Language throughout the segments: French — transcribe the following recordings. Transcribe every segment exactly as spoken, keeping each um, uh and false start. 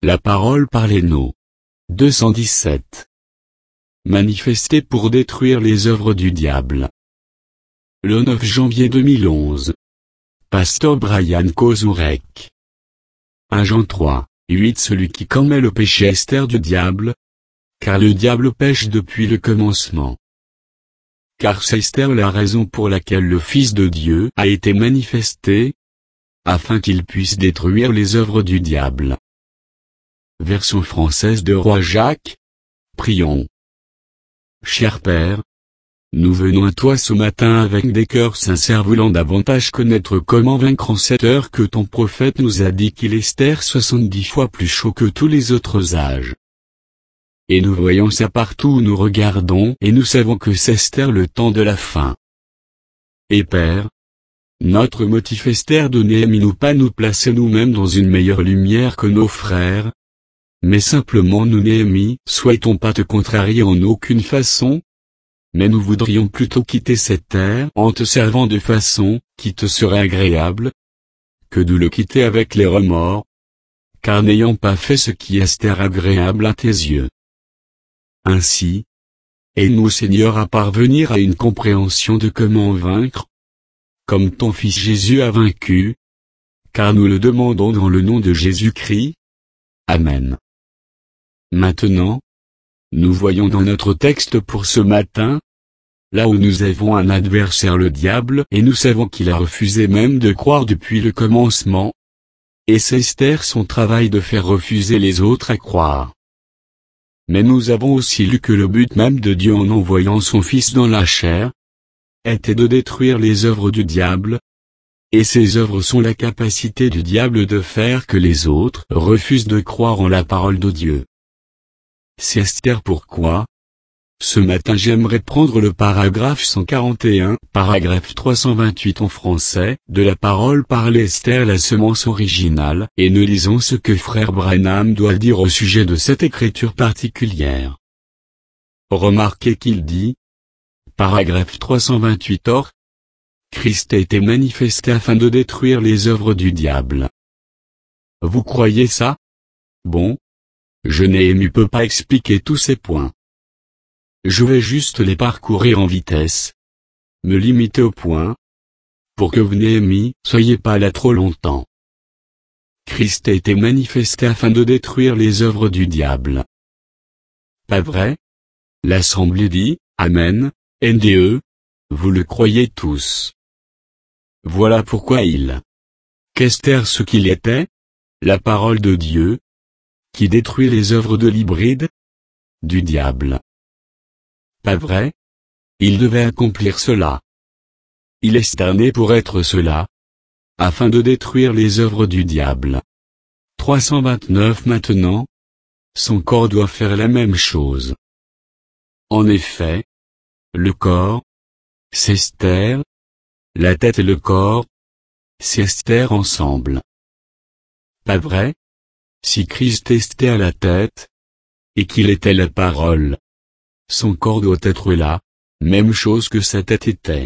La parole parlez-nous. deux cent dix-sept. Manifesté pour détruire les œuvres du diable. Le neuf janvier deux mille onze. Pasteur Brian Kozurek. un Jean trois, huit Celui qui commet le péché est du diable, car le diable pêche depuis le commencement. Car c'est Esther la raison pour laquelle le Fils de Dieu a été manifesté, afin qu'il puisse détruire les œuvres du diable. Version française de Roi Jacques. Prions. Cher Père, nous venons à toi ce matin avec des cœurs sincères voulant davantage connaître comment vaincre en cette heure que ton prophète nous a dit qu'il est Esther soixante-dix fois plus chaud que tous les autres âges. Et nous voyons ça partout où nous regardons et nous savons que c'est Esther le temps de la fin. Et Père, notre motif Esther de Néhémie nous pas nous placer nous-mêmes dans une meilleure lumière que nos frères, mais simplement nous Néhémie, souhaitons pas te contrarier en aucune façon, mais nous voudrions plutôt quitter cette terre en te servant de façon qui te serait agréable, que de le quitter avec les remords, car n'ayant pas fait ce qui est Esther agréable à tes yeux. Ainsi, aide-nous Seigneur à parvenir à une compréhension de comment vaincre, comme ton Fils Jésus a vaincu, car nous le demandons dans le nom de Jésus-Christ. Amen. Maintenant, nous voyons dans notre texte pour ce matin, là où nous avons un adversaire le diable et nous savons qu'il a refusé même de croire depuis le commencement, et c'est Esther son travail de faire refuser les autres à croire. Mais nous avons aussi lu que le but même de Dieu en envoyant son Fils dans la chair, était de détruire les œuvres du diable, et ces œuvres sont la capacité du diable de faire que les autres refusent de croire en la parole de Dieu. C'est Esther pourquoi, ce matin j'aimerais prendre le paragraphe cent quarante et un, paragraphe trois cent vingt-huit en français, de la parole parlée Esther la semence originale, et nous lisons ce que frère Branham doit dire au sujet de cette écriture particulière. Remarquez qu'il dit, paragraphe trois cent vingt-huit Or, Christ a été manifesté afin de détruire les œuvres du diable. Vous croyez ça? Bon. Je Néhémie peux pas expliquer tous ces points. Je vais juste les parcourir en vitesse. Me limiter au point. Pour que vous Néhémie, soyez pas là trop longtemps. Christ a été manifesté afin de détruire les œuvres du diable. Pas vrai? L'assemblée dit, Amen, N D E, vous le croyez tous. Voilà pourquoi il. Qu'Esther ce qu'il était? La parole de Dieu, qui détruit les œuvres de l'hybride? Du diable. Pas vrai? Il devait accomplir cela. Il est né pour être cela, afin de détruire les œuvres du diable. trois cent vingt-neuf Maintenant, son corps doit faire la même chose. En effet, le corps, c'est Esther, la tête et le corps, c'est Esther ensemble. Pas vrai? Si Christ était à la tête, et qu'il était la parole, son corps doit être là, même chose que sa tête était.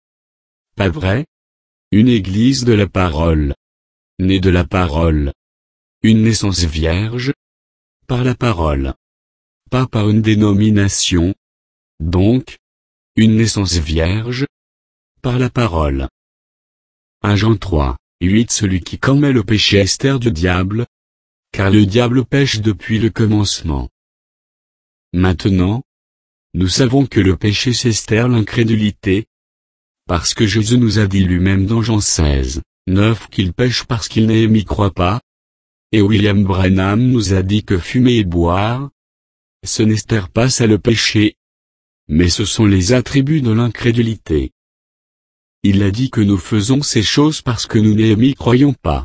Pas vrai? Une église de la parole, née de la parole. Une naissance vierge, par la parole. Pas par une dénomination. Donc, une naissance vierge, par la parole. un Jean trois, huit Celui qui commet le péché est du diable, car le diable pêche depuis le commencement. Maintenant, nous savons que le péché c'est Esther l'incrédulité, parce que Jésus nous a dit lui-même dans Jean seize, neuf qu'il pêche parce qu'il n'y croit pas, et William Branham nous a dit que fumer et boire, ce n'est pas ça le péché, mais ce sont les attributs de l'incrédulité. Il a dit que nous faisons ces choses parce que nous n'y croyons pas.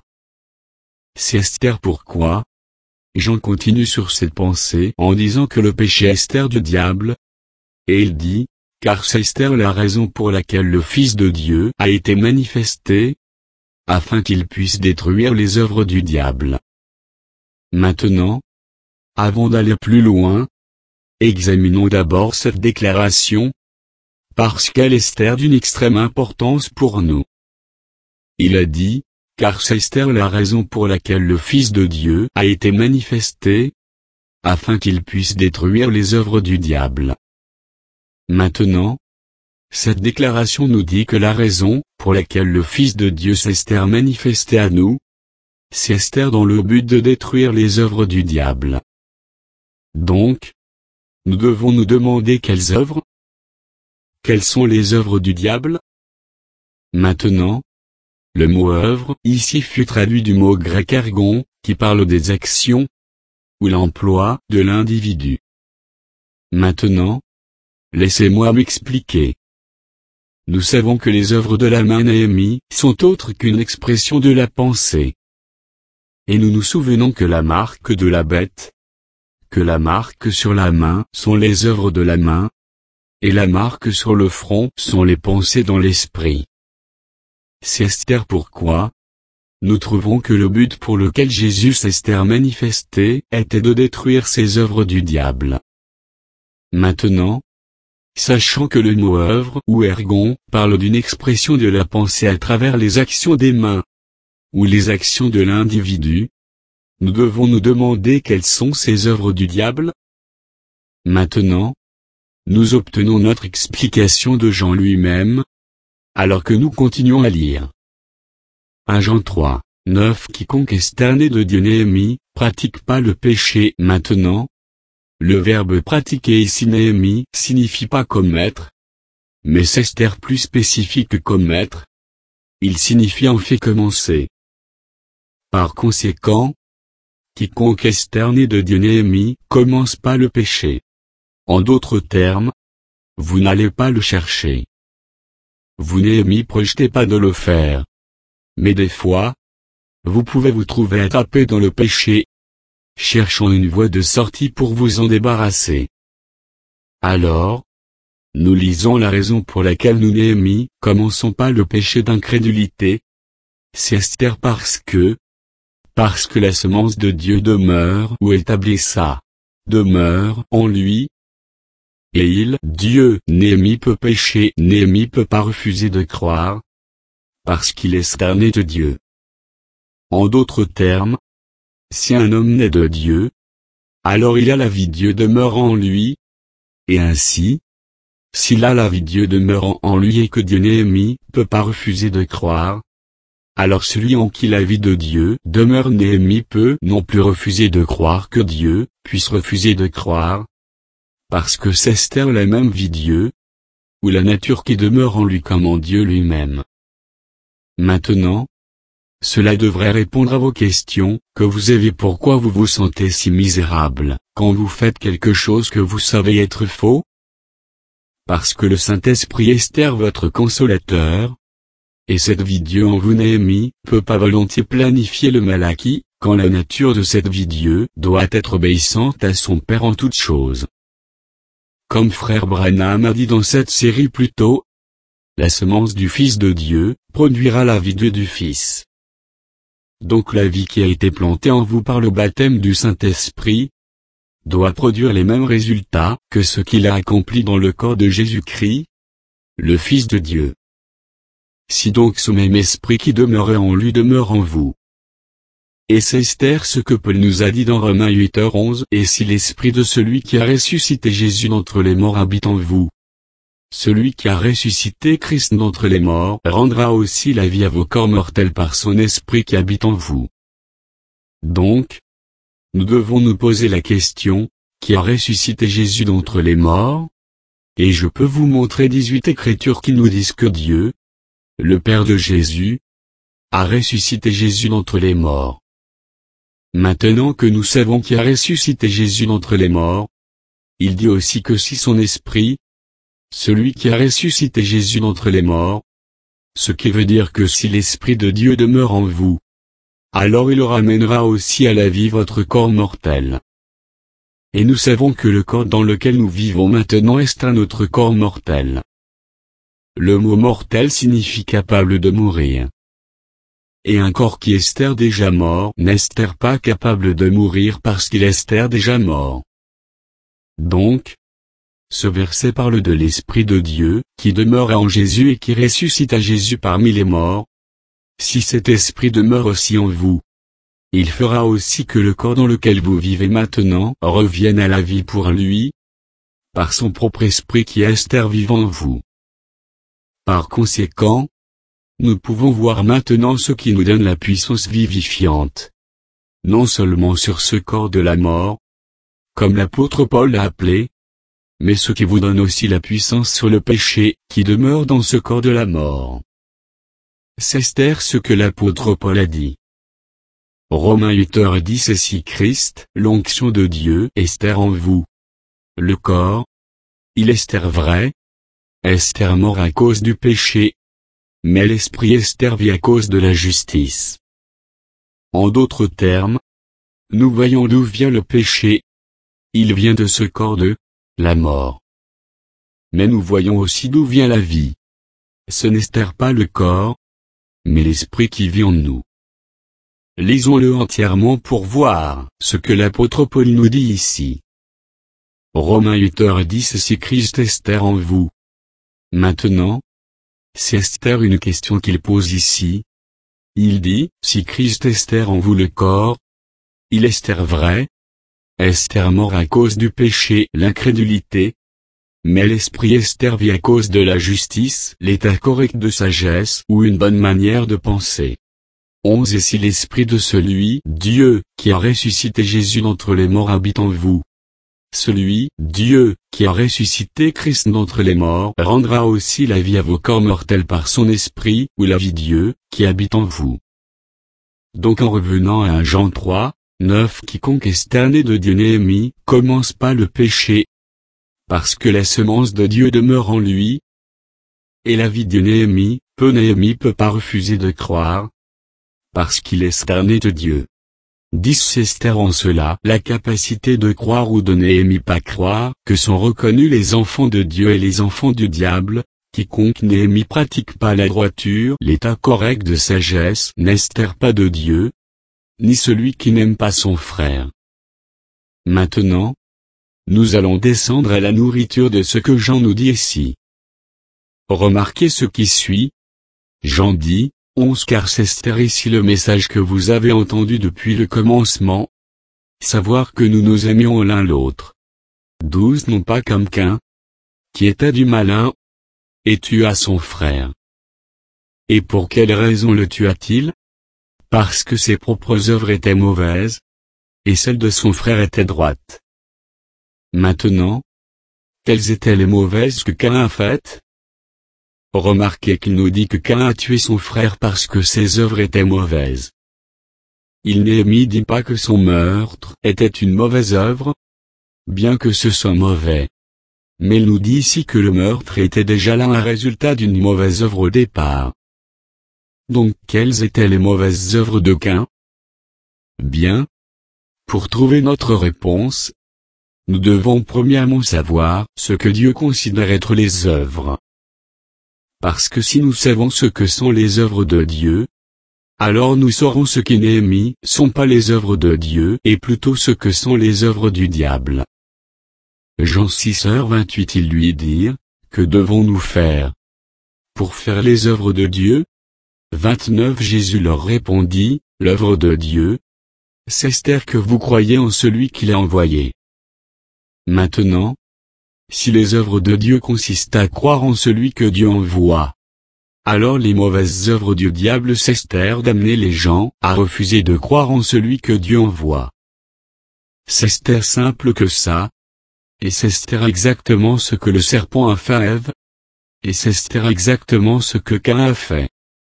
C'est Esther pourquoi? Jean continue sur cette pensée en disant que le péché est Esther du diable. Et il dit, car c'est Esther la raison pour laquelle le Fils de Dieu a été manifesté, afin qu'il puisse détruire les œuvres du diable. Maintenant, avant d'aller plus loin, examinons d'abord cette déclaration, parce qu'elle est Esther d'une extrême importance pour nous. Il a dit, car c'est Esther la raison pour laquelle le Fils de Dieu a été manifesté, afin qu'il puisse détruire les œuvres du diable. Maintenant, cette déclaration nous dit que la raison pour laquelle le Fils de Dieu s'est manifesté à nous, c'est Esther dans le but de détruire les œuvres du diable. Donc, nous devons nous demander quelles œuvres? Quelles sont les œuvres du diable? Maintenant, le mot œuvre ici fut traduit du mot grec ergon, qui parle des actions, ou l'emploi de l'individu. Maintenant, laissez-moi m'expliquer. Nous savons que les œuvres de la main Néhémie sont autres qu'une expression de la pensée. Et nous nous souvenons que la marque de la bête, que la marque sur la main sont les œuvres de la main, et la marque sur le front sont les pensées dans l'esprit. C'est Esther pourquoi nous trouvons que le but pour lequel Jésus s'est manifesté était de détruire ces œuvres du diable. Maintenant, sachant que le mot œuvre ou ergon parle d'une expression de la pensée à travers les actions des mains, ou les actions de l'individu, nous devons nous demander quelles sont ces œuvres du diable? Maintenant, nous obtenons notre explication de Jean lui-même, alors que nous continuons à lire. un Jean trois, neuf Quiconque est né de Dieu Néhémie, pratique pas le péché. Maintenant, le verbe pratiquer ici Néhémie signifie pas commettre, mais c'est Esther plus spécifique que commettre. Il signifie en fait commencer. Par conséquent, quiconque est né de Dieu Néhémie commence pas le péché. En d'autres termes, vous n'allez pas le chercher. Vous Néhémie projetez pas de le faire. Mais des fois, vous pouvez vous trouver attrapé dans le péché, cherchant une voie de sortie pour vous en débarrasser. Alors, nous lisons la raison pour laquelle nous Néhémie commençons pas le péché d'incrédulité. C'est Esther parce que, parce que la semence de Dieu demeure ou établit ça, demeure en lui. Et il, Dieu, Néhémie peut pécher, Néhémie peut pas refuser de croire, parce qu'il est né de Dieu. En d'autres termes, si un homme naît de Dieu, alors il a la vie Dieu demeurant en lui, et ainsi, s'il a la vie Dieu demeurant en lui et que Dieu Néhémie peut pas refuser de croire, alors celui en qui la vie de Dieu demeure Néhémie peut non plus refuser de croire que Dieu puisse refuser de croire, parce que c'est Esther la même vie Dieu, ou la nature qui demeure en lui comme en Dieu lui-même. Maintenant, cela devrait répondre à vos questions, que vous avez pourquoi vous vous sentez si misérable, quand vous faites quelque chose que vous savez être faux? Parce que le Saint-Esprit Esther votre consolateur, et cette vie Dieu en vous Néhémie, peut pas volontiers planifier le mal acquis, quand la nature de cette vie Dieu doit être obéissante à son Père en toutes choses. Comme frère Branham a dit dans cette série plus tôt, la semence du Fils de Dieu produira la vie de du Fils. Donc la vie qui a été plantée en vous par le baptême du Saint-Esprit doit produire les mêmes résultats que ce qu'il a accompli dans le corps de Jésus-Christ, le Fils de Dieu. Si donc ce même esprit qui demeurait en lui demeure en vous. Et c'est Esther ce que Paul nous a dit dans Romains huit heures onze, et si l'esprit de celui qui a ressuscité Jésus d'entre les morts habite en vous, celui qui a ressuscité Christ d'entre les morts rendra aussi la vie à vos corps mortels par son esprit qui habite en vous. Donc, nous devons nous poser la question, qui a ressuscité Jésus d'entre les morts? Et je peux vous montrer dix-huit écritures qui nous disent que Dieu, le Père de Jésus, a ressuscité Jésus d'entre les morts. Maintenant que nous savons qui a ressuscité Jésus d'entre les morts, il dit aussi que si son esprit, celui qui a ressuscité Jésus d'entre les morts, ce qui veut dire que si l'Esprit de Dieu demeure en vous, alors il ramènera aussi à la vie votre corps mortel. Et nous savons que le corps dans lequel nous vivons maintenant est un autre corps mortel. Le mot mortel signifie capable de mourir. Et un corps qui est déjà mort n'est pas capable de mourir parce qu'il est déjà mort. Donc, ce verset parle de l'Esprit de Dieu, qui demeure en Jésus et qui ressuscite à Jésus parmi les morts. si cet esprit demeure aussi en vous, il fera aussi que le corps dans lequel vous vivez maintenant revienne à la vie pour lui, par son propre esprit qui est vivant en vous. Par conséquent, nous pouvons voir maintenant ce qui nous donne la puissance vivifiante. Non seulement sur ce corps de la mort, comme l'apôtre Paul l'a appelé, mais ce qui vous donne aussi la puissance sur le péché qui demeure dans ce corps de la mort. C'est ce que l'apôtre Paul a dit. Romains huit heures dix. Et si Christ, l'onction de Dieu, est en vous, le corps, il est vrai, est mort à cause du péché, mais l'esprit est vie à cause de la justice. En d'autres termes, nous voyons d'où vient le péché. Il vient de ce corps de la mort. Mais nous voyons aussi d'où vient la vie. Ce n'est pas le corps, mais l'esprit qui vit en nous. Lisons-le entièrement pour voir ce que l'apôtre Paul nous dit ici. Romains huit heures dix. Si Christ est en vous. Maintenant, c'est une question qu'il pose ici. Il dit, si Christ est en vous le corps, il est vrai, est mort à cause du péché, l'incrédulité, mais l'esprit est vie à cause de la justice, l'état correct de sagesse ou une bonne manière de penser. onze Et si l'esprit de celui, Dieu, qui a ressuscité Jésus d'entre les morts habite en vous, celui, Dieu, qui a ressuscité Christ d'entre les morts rendra aussi la vie à vos corps mortels par son esprit, ou la vie Dieu, qui habite en vous. Donc en revenant à Jean trois, neuf, quiconque est né de Dieu Néhémie, commence pas le péché, parce que la semence de Dieu demeure en lui, et la vie de Néhémie, peu Néhémie peut pas refuser de croire, parce qu'il est né de Dieu. dix C'est en cela la capacité de croire ou de Néhémie pas croire que sont reconnus les enfants de Dieu et les enfants du diable. Quiconque Néhémie pratique pas la droiture, l'état correct de sagesse n'est pas de Dieu, ni celui qui n'aime pas son frère. Maintenant, nous allons descendre à la nourriture de ce que Jean nous dit ici. Remarquez ce qui suit. Jean dit, onze Car c'est ici le message que vous avez entendu depuis le commencement, savoir que nous nous aimions l'un l'autre. douze Non pas comme Caïn, qui était du malin, et tua son frère. Et pour quelle raison le tua-t-il? Parce que ses propres œuvres étaient mauvaises, et celles de son frère étaient droites. Maintenant, quelles étaient les mauvaises que Caïn a faites? Remarquez qu'il nous dit que Caïn a tué son frère parce que ses œuvres étaient mauvaises. Il Néhémie dit pas que son meurtre était une mauvaise œuvre, bien que ce soit mauvais. Mais il nous dit ici que le meurtre était déjà là un résultat d'une mauvaise œuvre au départ. Donc quelles étaient les mauvaises œuvres de Caïn? Bien. Pour trouver notre réponse, nous devons premièrement savoir ce que Dieu considère être les œuvres. Parce que si nous savons ce que sont les œuvres de Dieu, alors nous saurons ce qui Néhémie sont pas les œuvres de Dieu et plutôt ce que sont les œuvres du diable. Jean six heures vingt-huit Ils lui dirent, que devons-nous faire pour faire les œuvres de Dieu? vingt-neuf Jésus leur répondit, l'œuvre de Dieu, c'est que vous croyez en celui qui l'a envoyé. Maintenant, si les œuvres de Dieu consistent à croire en celui que Dieu envoie, alors les mauvaises œuvres du diable c'est d'amener les gens à refuser de croire en celui que Dieu envoie. C'est simple que ça, et c'est exactement ce que le serpent a fait à Ève, et c'est exactement ce que Caïn a fait.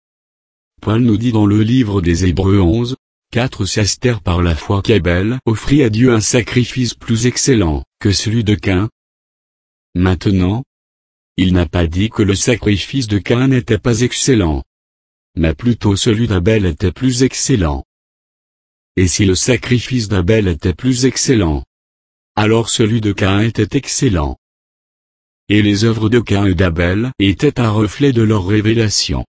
Paul nous dit dans le livre des Hébreux onze, quatre C'est par la foi qu'Abel offrit à Dieu un sacrifice plus excellent que celui de Caïn. Maintenant, il n'a pas dit que le sacrifice de Caïn n'était pas excellent, mais plutôt celui d'Abel était plus excellent. Et si le sacrifice d'Abel était plus excellent, alors celui de Caïn était excellent. Et les œuvres de Caïn et d'Abel étaient un reflet de leur révélation.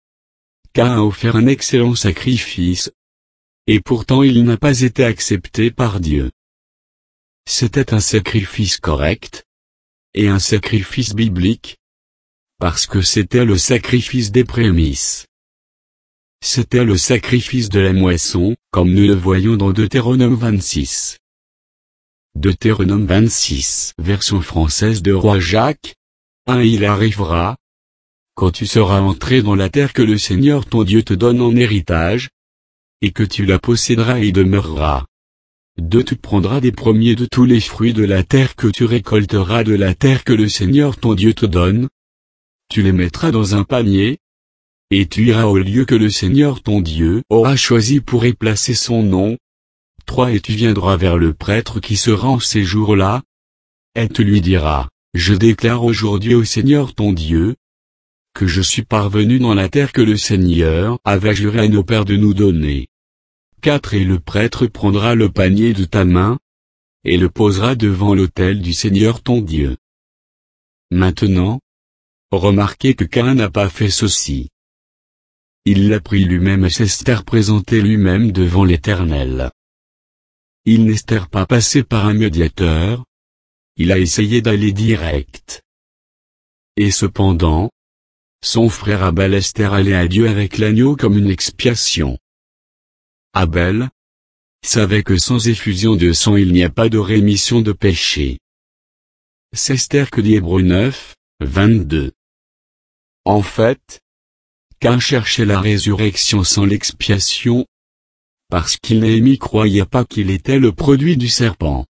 Caïn a offert un excellent sacrifice, et pourtant il n'a pas été accepté par Dieu. C'était un sacrifice correct, et un sacrifice biblique, parce que c'était le sacrifice des prémices. c'était le sacrifice de la moisson, comme nous le voyons dans Deutéronome vingt-six. Deutéronome vingt-six, version française de Roi Jacques. un Il arrivera, quand tu seras entré dans la terre que le Seigneur ton Dieu te donne en héritage, et que tu la posséderas et y demeureras. deux Tu prendras des premiers de tous les fruits de la terre que tu récolteras de la terre que le Seigneur ton Dieu te donne. Tu les mettras dans un panier, et tu iras au lieu que le Seigneur ton Dieu aura choisi pour y placer son nom. trois Et tu viendras vers le prêtre qui sera en ces jours-là, et tu lui diras, je déclare aujourd'hui au Seigneur ton Dieu, que je suis parvenu dans la terre que le Seigneur avait juré à nos pères de nous donner. quatre Et le prêtre prendra le panier de ta main, et le posera devant l'autel du Seigneur ton Dieu. Maintenant, remarquez que Caïn n'a pas fait ceci. Il l'a pris lui-même et s'est présenté lui-même devant l'Éternel. Il n'est pas passé par un médiateur. Il a essayé d'aller direct. Et cependant, son frère Abel est allé à Dieu avec l'agneau comme une expiation. Abel savait que sans effusion de sang il n'y a pas de rémission de péché. C'est Esther que dit Hébreux neuf, vingt-deux. En fait, Caïn cherchait la résurrection sans l'expiation, parce qu'il n'y croyait pas qu'il était le produit du serpent.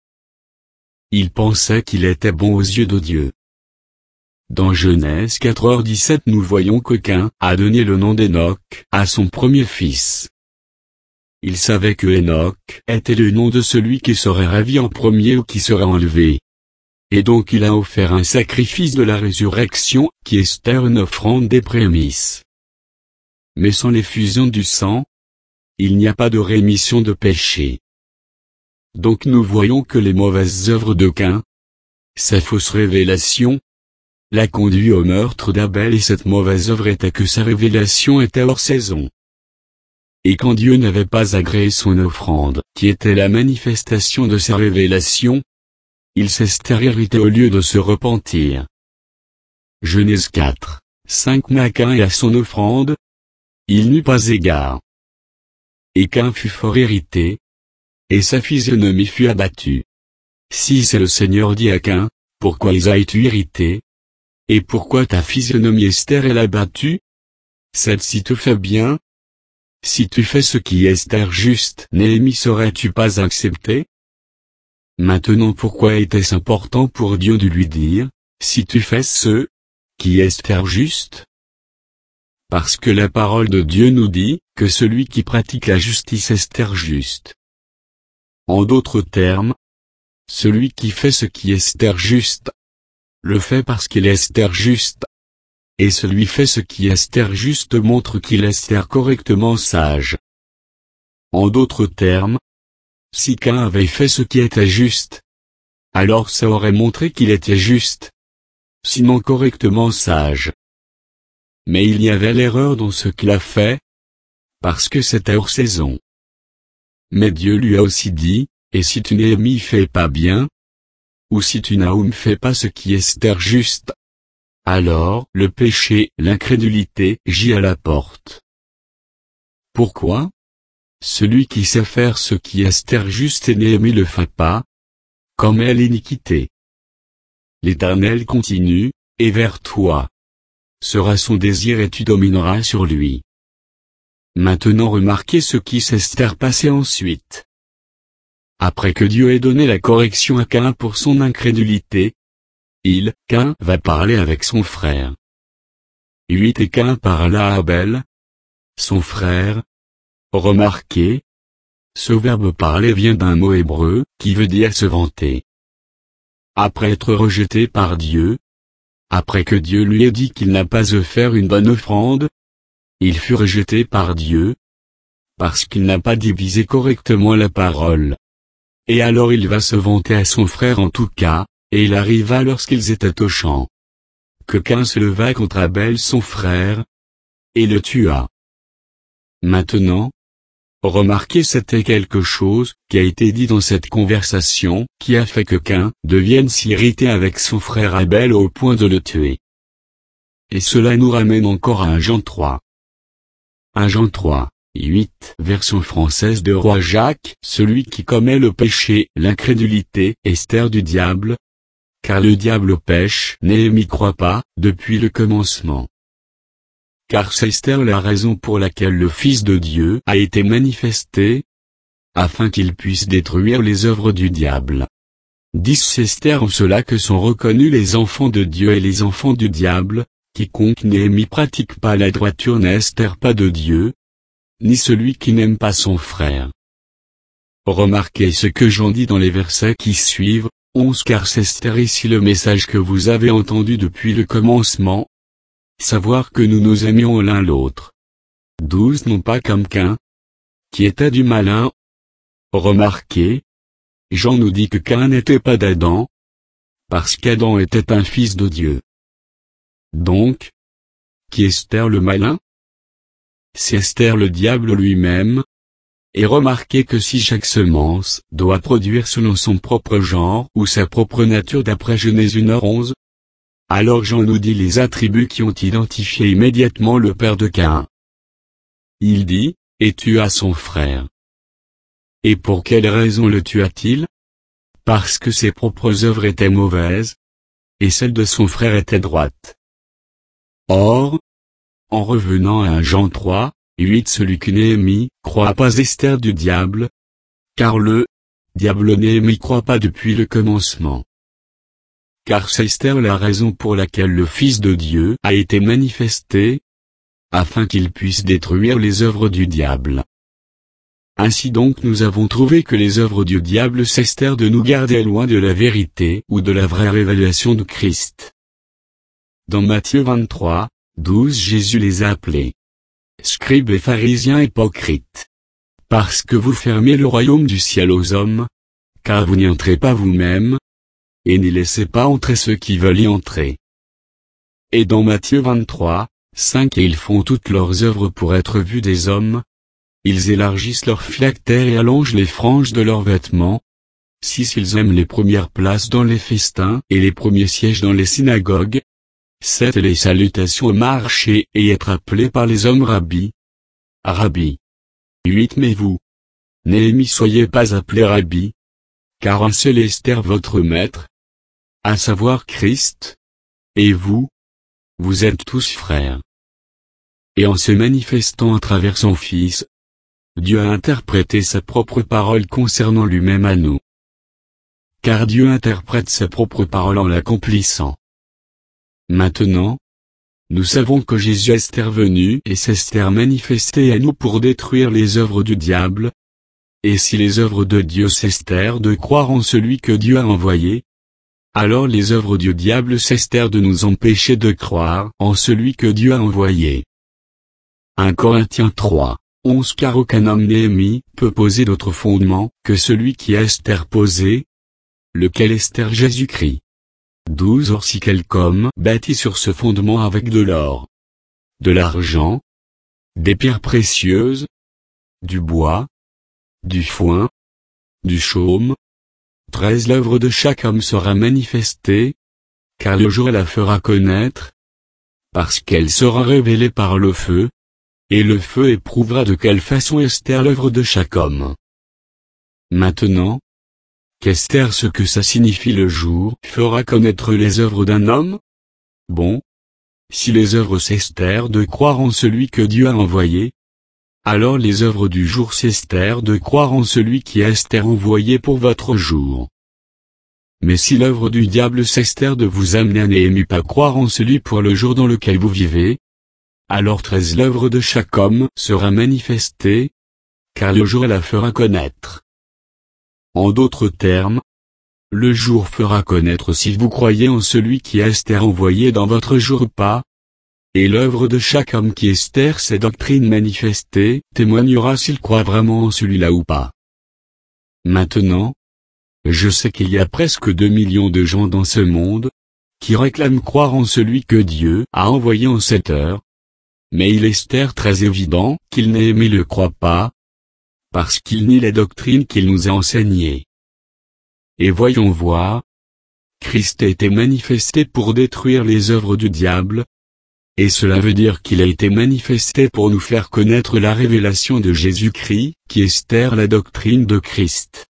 Il pensait qu'il était bon aux yeux de Dieu. Dans Genèse quatre dix-sept nous voyons que Caïn a donné le nom d'Enoch à son premier fils. Il savait que Enoch était le nom de celui qui serait ravi en premier ou qui serait enlevé. Et donc il a offert un sacrifice de la résurrection, qui est une offrande des prémices. Mais sans l'effusion du sang, il n'y a pas de rémission de péché. Donc nous voyons que les mauvaises œuvres de Caïn, sa fausse révélation, l'a conduit au meurtre d'Abel et cette mauvaise œuvre était que sa révélation était hors saison. Et quand Dieu n'avait pas agréé son offrande, qui était la manifestation de sa révélation, il s'est irrité au lieu de se repentir. Genèse quatre, cinq Mais Caïn et à son offrande, il n'eut pas égard. Et Caïn fut fort irrité, et sa physionomie fut abattue. Si c'est le Seigneur dit à Caïn, pourquoi es-tu irrité? Et pourquoi ta physionomie est-elle abattue? Celle-ci te fait bien. Si tu fais ce qui est juste, Néhémie serais-tu pas accepté? Maintenant pourquoi était-ce important pour Dieu de lui dire, si tu fais ce qui est juste? Parce que la parole de Dieu nous dit, que celui qui pratique la justice est juste. En d'autres termes, celui qui fait ce qui est juste, le fait parce qu'il est juste. Et celui fait ce qui est juste montre qu'il est correctement sage. En d'autres termes, si Caïn avait fait ce qui était juste, alors ça aurait montré qu'il était juste, sinon correctement sage. Mais il y avait l'erreur dans ce qu'il a fait, parce que c'était hors saison. Mais Dieu lui a aussi dit, et si tu Néhémie fais pas bien, ou si tu Naoum fais pas ce qui est juste, alors le péché, l'incrédulité, gît à la porte. Pourquoi? Celui qui sait faire ce qui est juste et Néhémie le fait pas, commet l'iniquité. L'Éternel continue, et vers toi sera son désir et tu domineras sur lui. Maintenant remarquez ce qui s'est passé ensuite. Après que Dieu ait donné la correction à Caïn pour son incrédulité, il, Caïn, va parler avec son frère. huit Et Caïn parla à Abel, son frère. Remarquez, ce verbe parler vient d'un mot hébreu, qui veut dire se vanter. Après être rejeté par Dieu, après que Dieu lui ait dit qu'il n'a pas offert une bonne offrande, il fut rejeté par Dieu, parce qu'il n'a pas divisé correctement la parole. Et alors il va se vanter à son frère en tout cas, et il arriva lorsqu'ils étaient au champ, que Caïn se leva contre Abel son frère, et le tua. Maintenant, remarquez c'était quelque chose qui a été dit dans cette conversation, qui a fait que Caïn devienne si irrité avec son frère Abel au point de le tuer. Et cela nous ramène encore à un Jean trois. un Jean trois, huit. Version française de Roi Jacques. Celui qui commet le péché, l'incrédulité, Esther du diable. Car le diable pêche, Néhémie croit pas, depuis le commencement. Car c'est Esther la raison pour laquelle le Fils de Dieu a été manifesté, afin qu'il puisse détruire les œuvres du diable. dix. Esther en cela que sont reconnus les enfants de Dieu et les enfants du diable. Quiconque Néhémie pratique pas la droiture n'estère pas de Dieu, ni celui qui n'aime pas son frère. Remarquez ce que j'en dis dans les versets qui suivent, onze. Car c'est Esther ici le message que vous avez entendu depuis le commencement, savoir que nous nous aimions l'un l'autre. douze. Non pas comme Caïn, qui était du malin. Remarquez, Jean nous dit que Caïn n'était pas d'Adam, parce qu'Adam était un fils de Dieu. Donc, qui est Esther le malin? C'est Esther le diable lui-même. Et remarquez que si chaque semence doit produire selon son propre genre ou sa propre nature d'après Genèse un heure onze, alors Jean nous dit les attributs qui ont identifié immédiatement le père de Caïn. Il dit, et tua son frère. Et pour quelle raison le tua-t-il? Parce que ses propres œuvres étaient mauvaises, et celles de son frère étaient droites. Or, en revenant à un Jean trois, huit, celui que Néhémie croit pas Esther du diable, car le diable Néhémie croit pas depuis le commencement. Car c'est Esther la raison pour laquelle le Fils de Dieu a été manifesté, afin qu'il puisse détruire les œuvres du diable. Ainsi donc nous avons trouvé que les œuvres du diable s'estèrent de nous garder loin de la vérité ou de la vraie révélation de Christ. Dans Matthieu vingt-trois, douze, Jésus les a appelés scribes et pharisiens hypocrites. Parce que vous fermez le royaume du ciel aux hommes, car vous n'y entrez pas vous-même, et n'y laissez pas entrer ceux qui veulent y entrer. Et dans Matthieu vingt-trois, cinq, et ils font toutes leurs œuvres pour être vus des hommes, ils élargissent leurs phylactères et allongent les franges de leurs vêtements. six, ils aiment les premières places dans les festins et les premiers sièges dans les synagogues. sept, les salutations au marché et être appelés par les hommes rabbi. Rabbi. huit, mais vous, Néhémie, soyez pas appelés rabbi, car un seul est Esther votre maître, à savoir Christ, et vous, vous êtes tous frères. Et en se manifestant à travers son Fils, Dieu a interprété sa propre parole concernant lui-même à nous. Car Dieu interprète sa propre parole en l'accomplissant. Maintenant, nous savons que Jésus est intervenu et s'est manifesté à nous pour détruire les œuvres du diable. Et si les œuvres de Dieu s'estèrent de croire en celui que Dieu a envoyé, alors les œuvres du diable s'estèrent de nous empêcher de croire en celui que Dieu a envoyé. un Corinthiens trois, onze. Car aucun homme Néhémie peut poser d'autre fondement que celui qui a Esther posé, lequel Esther Jésus-Christ. douze. Or si quelque homme bâtit sur ce fondement avec de l'or, de l'argent, des pierres précieuses, du bois, du foin, du chaume, treize l'œuvre de chaque homme sera manifestée, car le jour la fera connaître, parce qu'elle sera révélée par le feu, et le feu éprouvera de quelle façon Esther l'œuvre de chaque homme. Maintenant, qu'Esther ce que ça signifie le jour fera connaître les œuvres d'un homme? Bon. Si les œuvres s'estèrent de croire en celui que Dieu a envoyé, alors les œuvres du jour s'estèrent de croire en celui qui a Esther envoyé pour votre jour. Mais si l'œuvre du diable s'estère de vous amener à Néhémie pas croire en celui pour le jour dans lequel vous vivez, alors treize l'œuvre de chaque homme sera manifestée, car le jour la fera connaître. En d'autres termes, le jour fera connaître si vous croyez en celui qui a Esther envoyé dans votre jour ou pas, et l'œuvre de chaque homme qui Esther ses doctrines manifestées témoignera s'il croit vraiment en celui-là ou pas. Maintenant, je sais qu'il y a presque deux millions de gens dans ce monde, qui réclament croire en celui que Dieu a envoyé en cette heure, mais il est Esther très évident qu'il Néhémie le croit pas, parce qu'il nie les doctrines qu'il nous a enseignées. Et voyons voir, Christ a été manifesté pour détruire les œuvres du diable, Et cela veut dire qu'il a été manifesté pour nous faire connaître la révélation de Jésus-Christ, qui est la doctrine de Christ.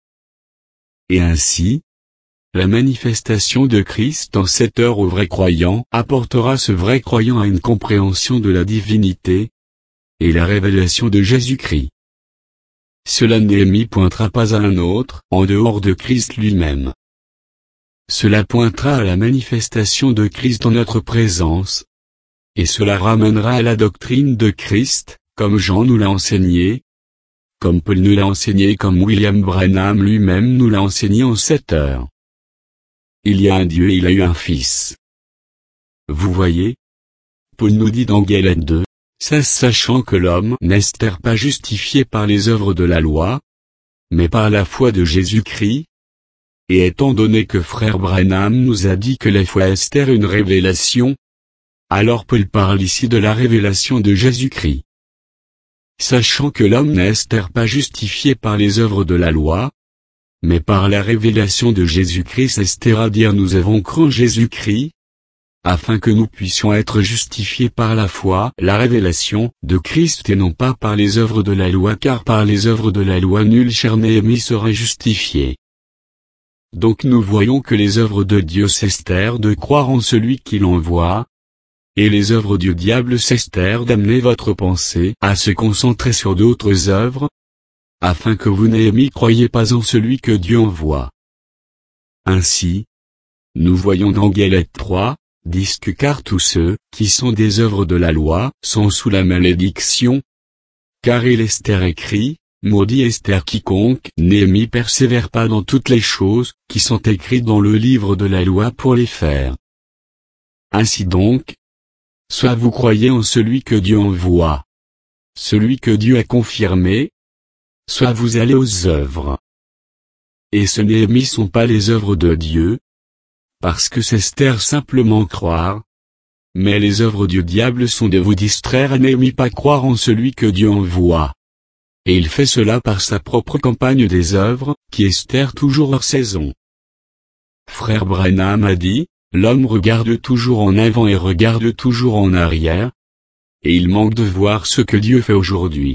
Et ainsi, la manifestation de Christ en cette heure au vrai croyant apportera ce vrai croyant à une compréhension de la divinité et la révélation de Jésus-Christ. Cela Néhémie pointera pas à un autre, en dehors de Christ lui-même. Cela pointera à la manifestation de Christ dans notre présence, et cela ramènera à la doctrine de Christ, comme Jean nous l'a enseigné, comme Paul nous l'a enseigné, comme William Branham lui-même nous l'a enseigné en cette heure. Il y a un Dieu et il a eu un Fils. Vous voyez? Paul nous dit dans Galates deux, ça sachant que l'homme n'est pas justifié par les œuvres de la loi, mais par la foi de Jésus-Christ. Et étant donné que frère Branham nous a dit que la foi est une révélation, alors Paul parle ici de la révélation de Jésus-Christ. Sachant que l'homme n'est pas justifié par les œuvres de la loi, mais par la révélation de Jésus-Christ, c'est-à-dire nous avons cru en Jésus-Christ, afin que nous puissions être justifiés par la foi, la révélation de Christ et non pas par les œuvres de la loi, car par les œuvres de la loi nul cher Néhémie serait justifié. Donc nous voyons que les œuvres de Dieu s'estèrent de croire en celui qui l'envoie, et les œuvres du diable s'estèrent d'amener votre pensée à se concentrer sur d'autres œuvres, afin que vous Néhémie croyiez pas en celui que Dieu envoie. Ainsi, nous voyons dans Galates trois, dix que car tous ceux qui sont des œuvres de la loi sont sous la malédiction, car il est écrit, maudit est quiconque Néhémie persévère pas dans toutes les choses qui sont écrites dans le livre de la loi pour les faire. Ainsi donc, soit vous croyez en celui que Dieu envoie, celui que Dieu a confirmé, soit vous allez aux œuvres. Et ce Néhémie sont pas les œuvres de Dieu, parce que c'est simplement croire, mais les œuvres du diable sont de vous distraire à Néhémie pas croire en celui que Dieu envoie. Et il fait cela par sa propre campagne des œuvres, qui est toujours hors saison. Frère Branham a dit, l'homme regarde toujours en avant et regarde toujours en arrière, et il manque de voir ce que Dieu fait aujourd'hui.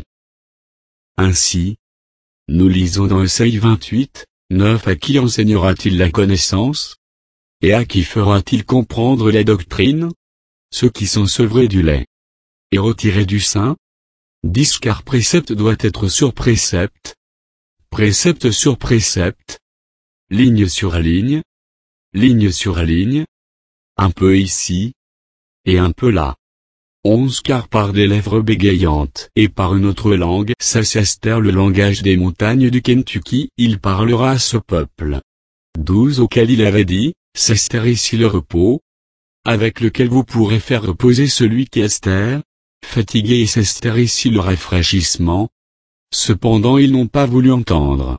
Ainsi, nous lisons dans Ésaïe vingt-huit, neuf à qui enseignera-t-il la connaissance? Et à qui fera-t-il comprendre la doctrine? Ceux qui sont sevrés du lait et retirés du sein? dix car précepte doit être sur précepte, précepte sur précepte, ligne sur ligne, ligne sur ligne, un peu ici, et un peu là. onze car par des lèvres bégayantes et par une autre langue, ça s'estère le langage des montagnes du Kentucky, il parlera à ce peuple. douze auquel il avait dit, s'estère ici le repos, avec lequel vous pourrez faire reposer celui qui estère, fatigué et s'estère ici le rafraîchissement. Cependant ils n'ont pas voulu entendre.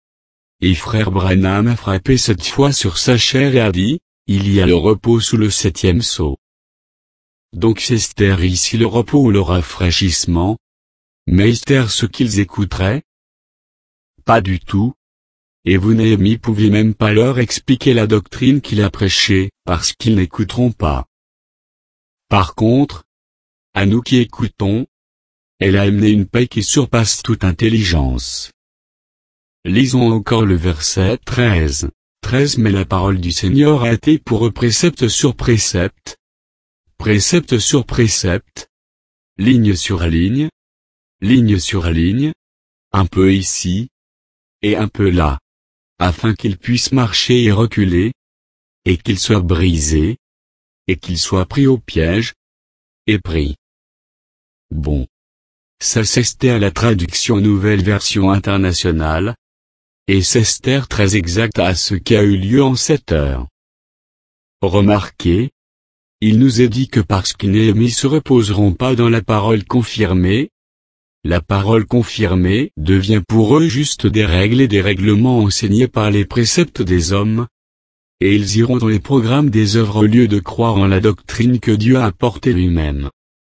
Et frère Branham a frappé cette fois sur sa chair et a dit, il y a le repos sous le septième sceau. Donc s'estère ici le repos ou le rafraîchissement. Mais estère ce qu'ils écouteraient? Pas du tout. Et vous Néhémie pouviez même pas leur expliquer la doctrine qu'il a prêchée, parce qu'ils n'écouteront pas. Par contre, à nous qui écoutons, elle a amené une paix qui surpasse toute intelligence. Lisons encore le verset treize. treize Mais la parole du Seigneur a été pour eux précepte sur précepte, précepte sur précepte, ligne sur ligne, ligne sur ligne, un peu ici, et un peu là, afin qu'ils puissent marcher et reculer, et qu'ils soient brisés, et qu'ils soient pris au piège, et pris. Bon. Ça c'est à la traduction nouvelle version internationale, et c'est très exact à ce qui a eu lieu en cette heure. Remarquez, il nous est dit que parce que Néhémie se reposeront pas dans la parole confirmée, la parole confirmée devient pour eux juste des règles et des règlements enseignés par les préceptes des hommes, et ils iront dans les programmes des œuvres au lieu de croire en la doctrine que Dieu a apportée lui-même.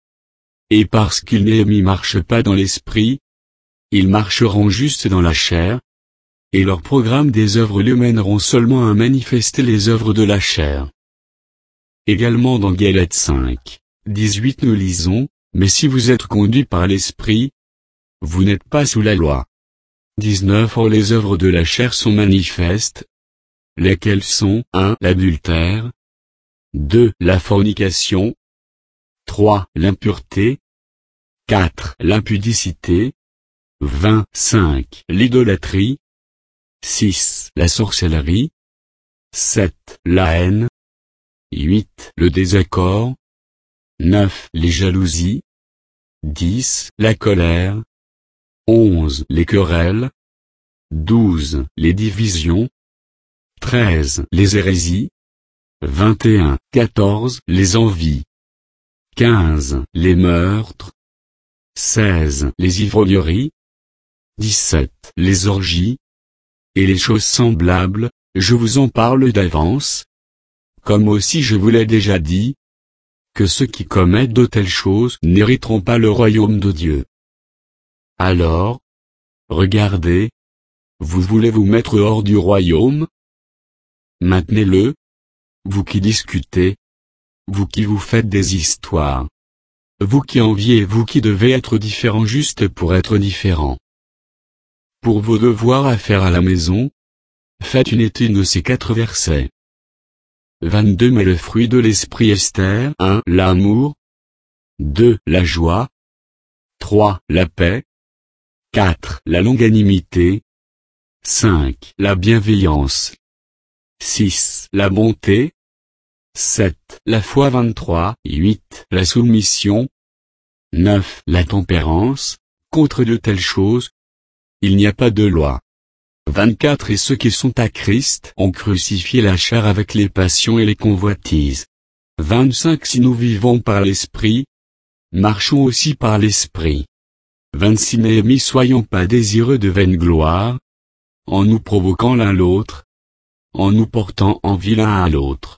Et parce qu'ils Néhémie marche pas dans l'esprit, ils marcheront juste dans la chair, et leurs programmes des œuvres les mèneront seulement à manifester les œuvres de la chair. Également dans Galates cinq, dix-huit Nous lisons, mais si vous êtes conduits par l'Esprit, vous n'êtes pas sous la loi. dix-neuf Or les œuvres de la chair sont manifestes, lesquelles sont un L'adultère, deux La fornication, trois L'impureté, quatre L'impudicité, vingt-cinq L'idolâtrie, six La sorcellerie, sept La haine, huit Le désaccord, neuf Les jalousies, dix La colère, onze Les querelles, douze Les divisions, treize Les hérésies, vingt et un, quatorze Les envies, quinze Les meurtres, seize Les ivrogneries, dix-sept Les orgies, et les choses semblables, je vous en parle d'avance, comme aussi je vous l'ai déjà dit, que ceux qui commettent de telles choses n'hériteront pas le royaume de Dieu. Alors, regardez, vous voulez vous mettre hors du royaume? Maintenez-le, vous qui discutez, vous qui vous faites des histoires, vous qui enviez, vous qui devez être différents juste pour être différents. Pour vos devoirs à faire à la maison, faites une étude de ces quatre versets. vingt-deux Mais le fruit de l'esprit Esther un L'amour, deux La joie, trois La paix, quatre La longanimité, cinq La bienveillance, six La bonté, sept La foi vingt-trois, huit La soumission, neuf La tempérance, contre de telles choses, il n'y a pas de loi. vingt-quatre Et ceux qui sont à Christ ont crucifié la chair avec les passions et les convoitises. vingt-cinq Si nous vivons par l'Esprit, marchons aussi par l'Esprit. vingt-six N'amis soyons pas désireux de vaine gloire, en nous provoquant l'un l'autre, en nous portant envie l'un à l'autre.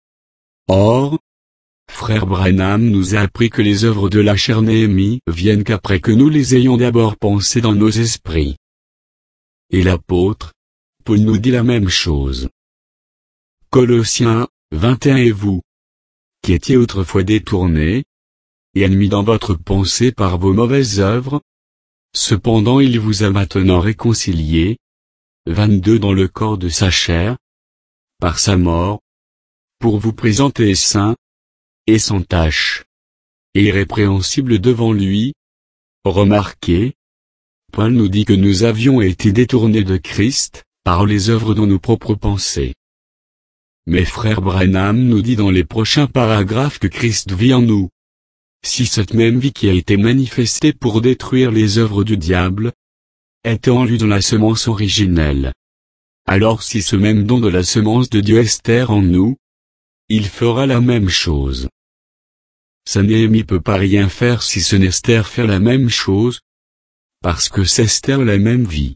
Or, frère Branham nous a appris que les œuvres de la chair Néhémie viennent qu'après que nous les ayons d'abord pensées dans nos esprits. Et l'apôtre Paul nous dit la même chose. Colossiens, vingt et un Et vous, qui étiez autrefois détournés, et ennemis dans votre pensée par vos mauvaises œuvres, cependant il vous a maintenant réconciliés, vingt-deux dans le corps de sa chair, par sa mort, pour vous présenter saints, et sans tache, et irrépréhensible devant lui. Remarquez, Paul nous dit que nous avions été détournés de Christ, par les œuvres de nos propres pensées. Mais frère Branham nous dit dans les prochains paragraphes que Christ vit en nous. Si cette même vie qui a été manifestée pour détruire les œuvres du diable, était en lui dans la semence originelle, alors si ce même don de la semence de Dieu Esther en nous, il fera la même chose. Sa Néhémie peut pas rien faire si ce n'est Esther faire la même chose, parce que c'est Esther la même vie.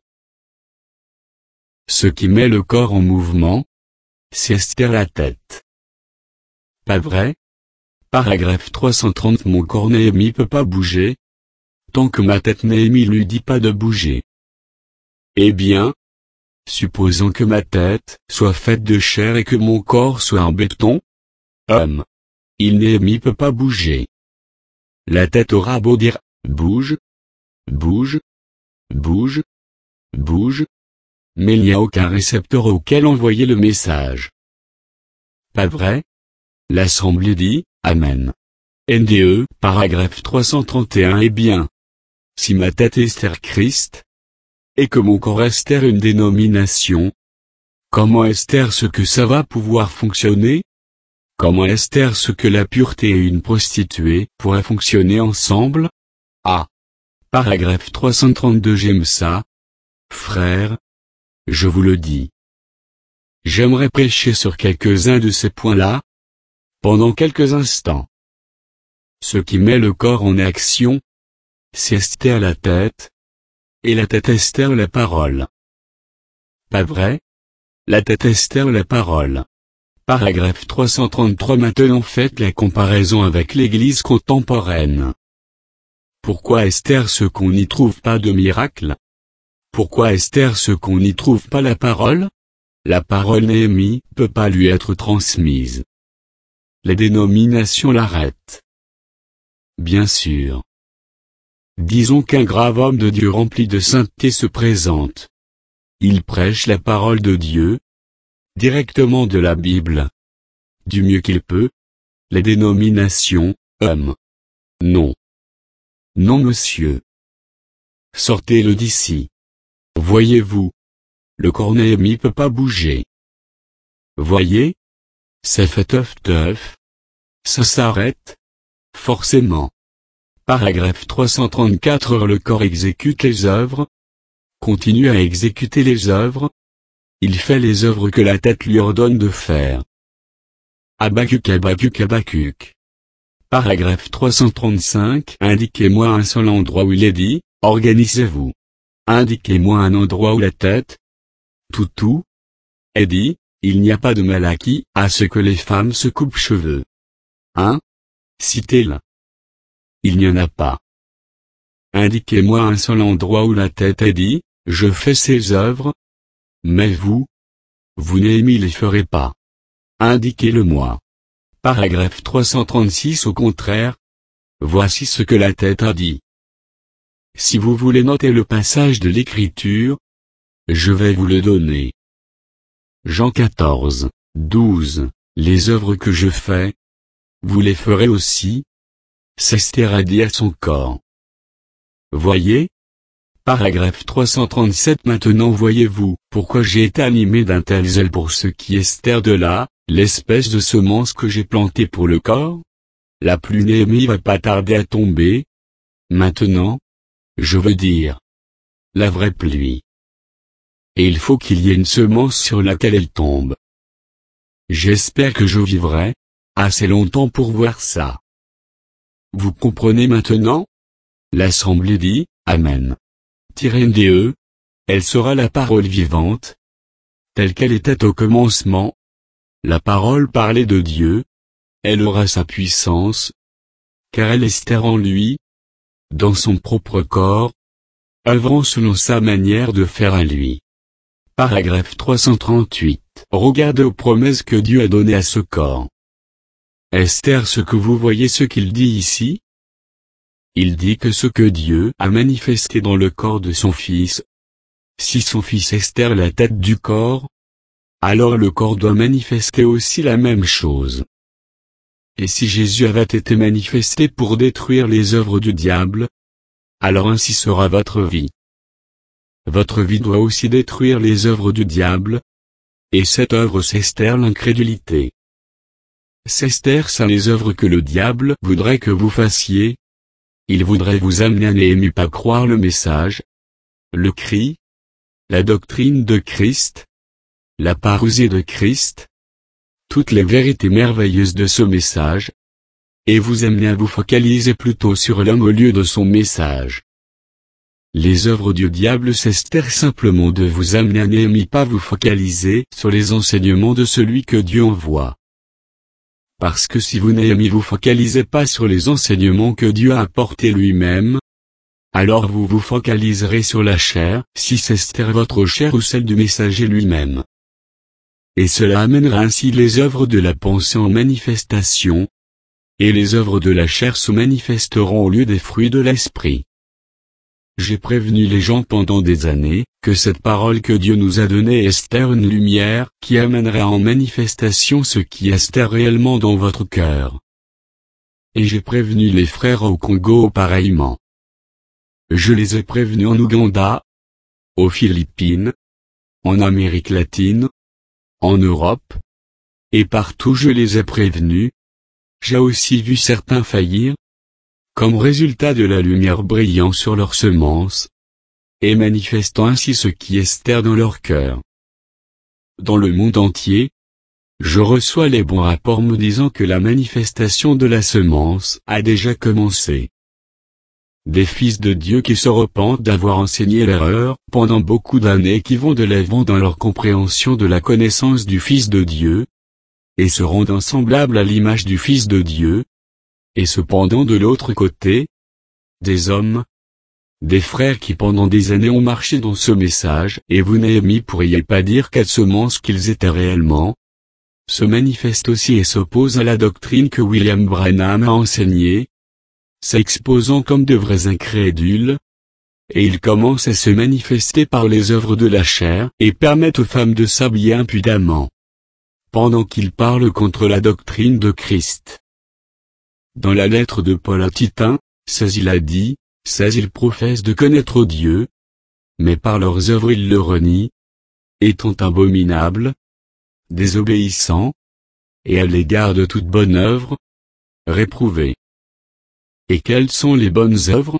Ce qui met le corps en mouvement, c'est Esther la tête. Pas vrai? Paragraphe trois cent trente Mon corps Néhémie peut pas bouger, tant que ma tête Néhémie lui dit pas de bouger. Eh bien, supposons que ma tête soit faite de chair et que mon corps soit en béton, homme, il Néhémie peut pas bouger. La tête aura beau dire, bouge, bouge, bouge, bouge, mais il n'y a aucun récepteur auquel envoyer le message. Pas vrai? L'Assemblée dit, Amen. N D E, paragraphe trois cent trente et un Eh bien, si ma tête est Esther Christ, et que mon corps Esther une dénomination, comment Esther ce que ça va pouvoir fonctionner? Comment Esther ce que la pureté et une prostituée pourraient fonctionner ensemble? Ah. Paragraphe trois cent trente-deux J'aime ça. Frère. Je vous le dis. J'aimerais prêcher sur quelques-uns de ces points-là, pendant quelques instants. Ce qui met le corps en action, c'est Esther la tête, et la tête Esther la parole. Pas vrai? La tête Esther la parole. Paragraphe trois cent trente-trois Maintenant faites la comparaison avec l'Église contemporaine. Pourquoi Esther ce qu'on n'y trouve pas de miracle? Pourquoi Esther ce qu'on n'y trouve pas la parole? La parole Néhémie peut pas lui être transmise. Les dénominations l'arrêtent. bien sûr. Disons qu'un grave homme de Dieu rempli de sainteté se présente. Il prêche la parole de Dieu, directement de la Bible. Du mieux qu'il peut. La dénomination, homme. Non. Non monsieur. Sortez-le d'ici. Voyez-vous. Le corps Néhémie peut pas bouger. Voyez. Ça fait teuf teuf. Ça s'arrête. Forcément. Paragraphe trois cent trente-quatre. Le corps exécute les œuvres. Continue à exécuter les œuvres. Il fait les œuvres que la tête lui ordonne de faire. Habacuc Habacuc Habacuc. Paragraphe trois cent trente-cinq. Indiquez-moi un seul endroit où il est dit, organisez-vous. Indiquez-moi un endroit où la tête, tout tout, est dit, il n'y a pas de Malachie à ce que les femmes se coupent cheveux. Hein? Citez-le. Il n'y en a pas. Indiquez-moi un seul endroit où la tête est dit, je fais ces œuvres. Mais vous, vous Néhémie les ferez pas. Indiquez-le-moi. Paragraphe trois cent trente-six. Au contraire. Voici ce que la tête a dit. Si vous voulez noter le passage de l'Écriture, je vais vous le donner. Jean quatorze, douze. Les œuvres que je fais, vous les ferez aussi. Esther a dit à son corps. Voyez. Paragraphe trois cent trente-sept. Maintenant voyez-vous, pourquoi j'ai été animé d'un tel zèle pour ce qui est Esther de là, l'espèce de semence que j'ai plantée pour le corps? La pluie Néhémie va pas tarder à tomber. Maintenant, je veux dire, la vraie pluie. Et il faut qu'il y ait une semence sur laquelle elle tombe. J'espère que je vivrai assez longtemps pour voir ça. Vous comprenez maintenant? L'assemblée dit, Amen. N D E, elle sera la parole vivante, telle qu'elle était au commencement. La parole parlée de Dieu, elle aura sa puissance, car elle est Esther en lui, dans son propre corps, œuvrant selon sa manière de faire à lui. Paragraphe trois cent trente-huit. Regardez aux promesses que Dieu a données à ce corps. Esther, ce que vous voyez, ce qu'il dit ici? Il dit que ce que Dieu a manifesté dans le corps de son fils, si son fils Esther est la tête du corps, alors le corps doit manifester aussi la même chose. Et si Jésus avait été manifesté pour détruire les œuvres du diable, alors ainsi sera votre vie. Votre vie doit aussi détruire les œuvres du diable, et cette œuvre c'est Esther, l'incrédulité. C'est Esther, ça les œuvres que le diable voudrait que vous fassiez. Il voudrait vous amener à Néhémie pas croire le message, le cri, la doctrine de Christ, la parousie de Christ, toutes les vérités merveilleuses de ce message, et vous amener à vous focaliser plutôt sur l'homme au lieu de son message. Les œuvres du diable c'est Esther, simplement de vous amener à Néhémie pas vous focaliser sur les enseignements de celui que Dieu envoie. Parce que si vous Néhémie vous focalisez pas sur les enseignements que Dieu a apportés lui-même, alors vous vous focaliserez sur la chair, si c'est Esther votre chair ou celle du messager lui-même. Et cela amènera ainsi les œuvres de la pensée en manifestation, et les œuvres de la chair se manifesteront au lieu des fruits de l'esprit. J'ai prévenu les gens pendant des années, que cette parole que Dieu nous a donnée est Esther, une lumière, qui amènera en manifestation ce qui est Esther réellement dans votre cœur. Et j'ai prévenu les frères au Congo pareillement. Je les ai prévenus en Ouganda, aux Philippines, en Amérique latine, en Europe, et partout je les ai prévenus. J'ai aussi vu certains faillir, comme résultat de la lumière brillant sur leurs semences, et manifestant ainsi ce qui est Esther dans leur cœur. Dans le monde entier, je reçois les bons rapports me disant que la manifestation de la semence a déjà commencé. Des fils de Dieu qui se repentent d'avoir enseigné l'erreur pendant beaucoup d'années, qui vont de l'avant dans leur compréhension de la connaissance du Fils de Dieu, et se rendant semblables à l'image du Fils de Dieu, et cependant de l'autre côté, des hommes, des frères qui pendant des années ont marché dans ce message, et vous Néhémie pourriez pas dire quelle semence qu'ils étaient réellement, se manifestent aussi et s'opposent à la doctrine que William Branham a enseignée, s'exposant comme de vrais incrédules, et ils commencent à se manifester par les œuvres de la chair et permettent aux femmes de s'habiller impudemment, pendant qu'ils parlent contre la doctrine de Christ. Dans la lettre de Paul à Titien, seize il a dit, seize ils professent de connaître Dieu, mais par leurs œuvres ils le renient, étant abominables, désobéissants, et à l'égard de toute bonne œuvre, réprouvés. Et quelles sont les bonnes œuvres?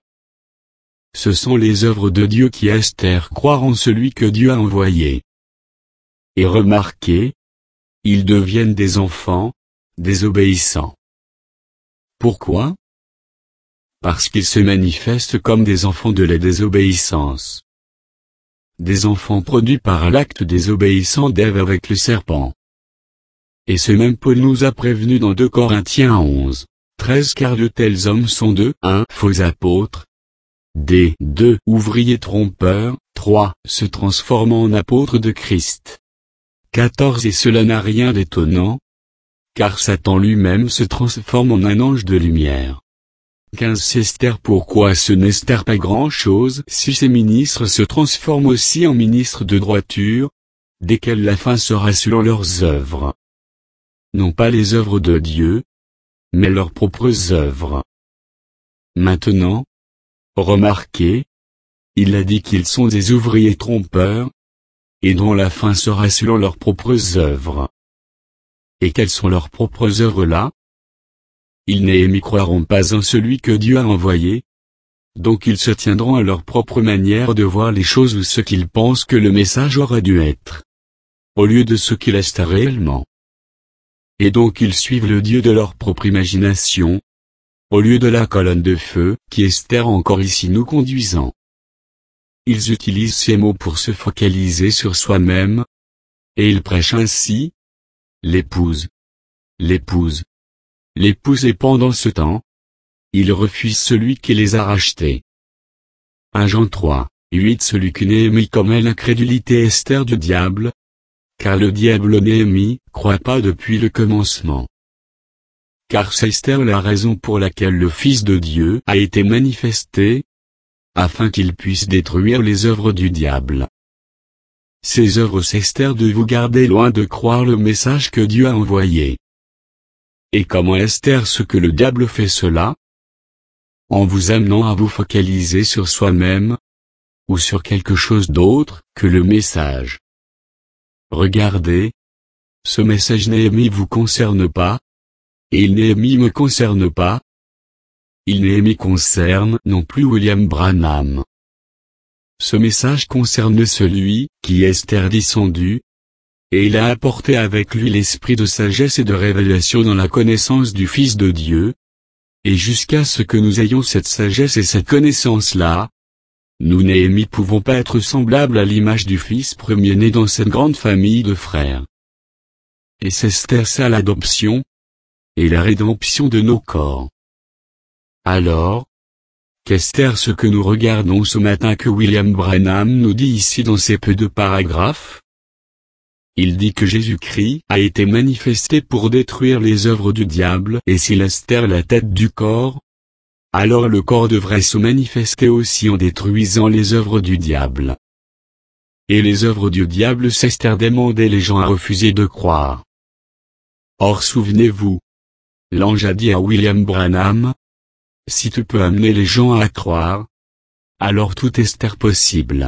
Ce sont les œuvres de Dieu qui espèrent croire en celui que Dieu a envoyé. Et remarquez, ils deviennent des enfants, désobéissants. Pourquoi? Parce qu'ils se manifestent comme des enfants de la désobéissance. Des enfants produits par l'acte désobéissant d'Ève avec le serpent. Et ce même Paul nous a prévenu dans deux Corinthiens onze, treize car de tels hommes sont deux, un faux apôtres, des deux ouvriers trompeurs, trois se transformant en apôtres de Christ. quatorze Et cela n'a rien d'étonnant, car Satan lui-même se transforme en un ange de lumière. quinze Esther Pourquoi ce n'est pas grand-chose si ces ministres se transforment aussi en ministres de droiture, desquels la fin sera selon leurs œuvres. Non pas les œuvres de Dieu, mais leurs propres œuvres. Maintenant, remarquez, il a dit qu'ils sont des ouvriers trompeurs, et dont la fin sera selon leurs propres œuvres. Et quelles sont leurs propres œuvres là? Ils n'y croiront pas en celui que Dieu a envoyé, donc ils se tiendront à leur propre manière de voir les choses ou ce qu'ils pensent que le message aurait dû être, au lieu de ce qu'il est réellement. Et donc ils suivent le Dieu de leur propre imagination, au lieu de la colonne de feu, qui Esther encore ici nous conduisant. Ils utilisent ces mots pour se focaliser sur soi-même, et ils prêchent ainsi, l'épouse, l'épouse, l'épouse et pendant ce temps, ils refusent celui qui les a rachetés. un Jean trois, huit Celui que Néhémie commet l'incrédulité Esther du diable, car le diable Néhémie croit pas depuis le commencement. Car c'est Esther la raison pour laquelle le Fils de Dieu a été manifesté, afin qu'il puisse détruire les œuvres du diable. Ces œuvres s'Esther de vous garder loin de croire le message que Dieu a envoyé. Et comment Esther ce que le diable fait cela? En vous amenant à vous focaliser sur soi-même, ou sur quelque chose d'autre que le message. Regardez, ce message Néhémie vous concerne pas, et il Néhémie me concerne pas. Il Néhémie concerne non plus William Branham. Ce message concerne celui qui est Esther descendu, et il a apporté avec lui l'esprit de sagesse et de révélation dans la connaissance du Fils de Dieu, et jusqu'à ce que nous ayons cette sagesse et cette connaissance-là, nous Néhémie pouvons pas être semblables à l'image du Fils premier-né dans cette grande famille de frères. Et c'est Esther ça l'adoption, et la rédemption de nos corps. Alors, qu'Esther ce que nous regardons ce matin que William Branham nous dit ici dans ces peu de paragraphes? Il dit que Jésus-Christ a été manifesté pour détruire les œuvres du diable et s'il Esther la tête du corps, alors le corps devrait se manifester aussi en détruisant les œuvres du diable. Et les œuvres du diable s'Esther demandait les gens à refuser de croire. Or souvenez-vous, l'ange a dit à William Branham, si tu peux amener les gens à croire, alors tout est possible.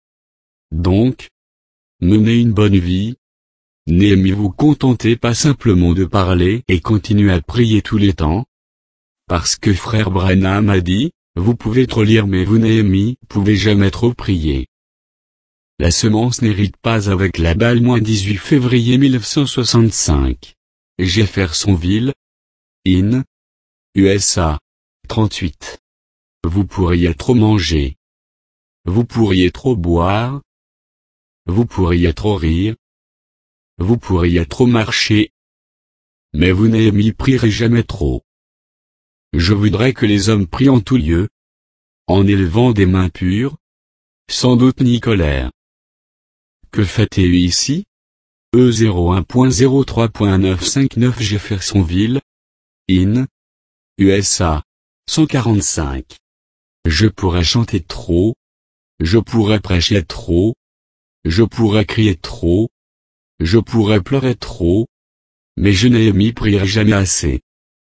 Donc, menez une bonne vie. N'aimez-vous contentez pas simplement de parler et continuez à prier tous les temps. Parce que frère Branham a dit, vous pouvez trop lire mais vous Néhémie, pouvez jamais trop prier. La semence n'hérite pas avec la balle. dix-huit février mille neuf cent soixante-cinq. Jeffersonville, in. U S A. trente-huit. Vous pourriez trop manger. Vous pourriez trop boire. Vous pourriez trop rire. Vous pourriez trop marcher. Mais vous Néhémie prierez jamais trop. Je voudrais que les hommes prient en tout lieu, en élevant des mains pures, sans doute ni colère. Que faites-vous ici? E zéro un point zéro trois point neuf cinq neuf Jeffersonville, in. U S A. cent quarante-cinq. Je pourrais chanter trop. Je pourrais prêcher trop. Je pourrais crier trop. Je pourrais pleurer trop. Mais je Néhémie prierai jamais assez.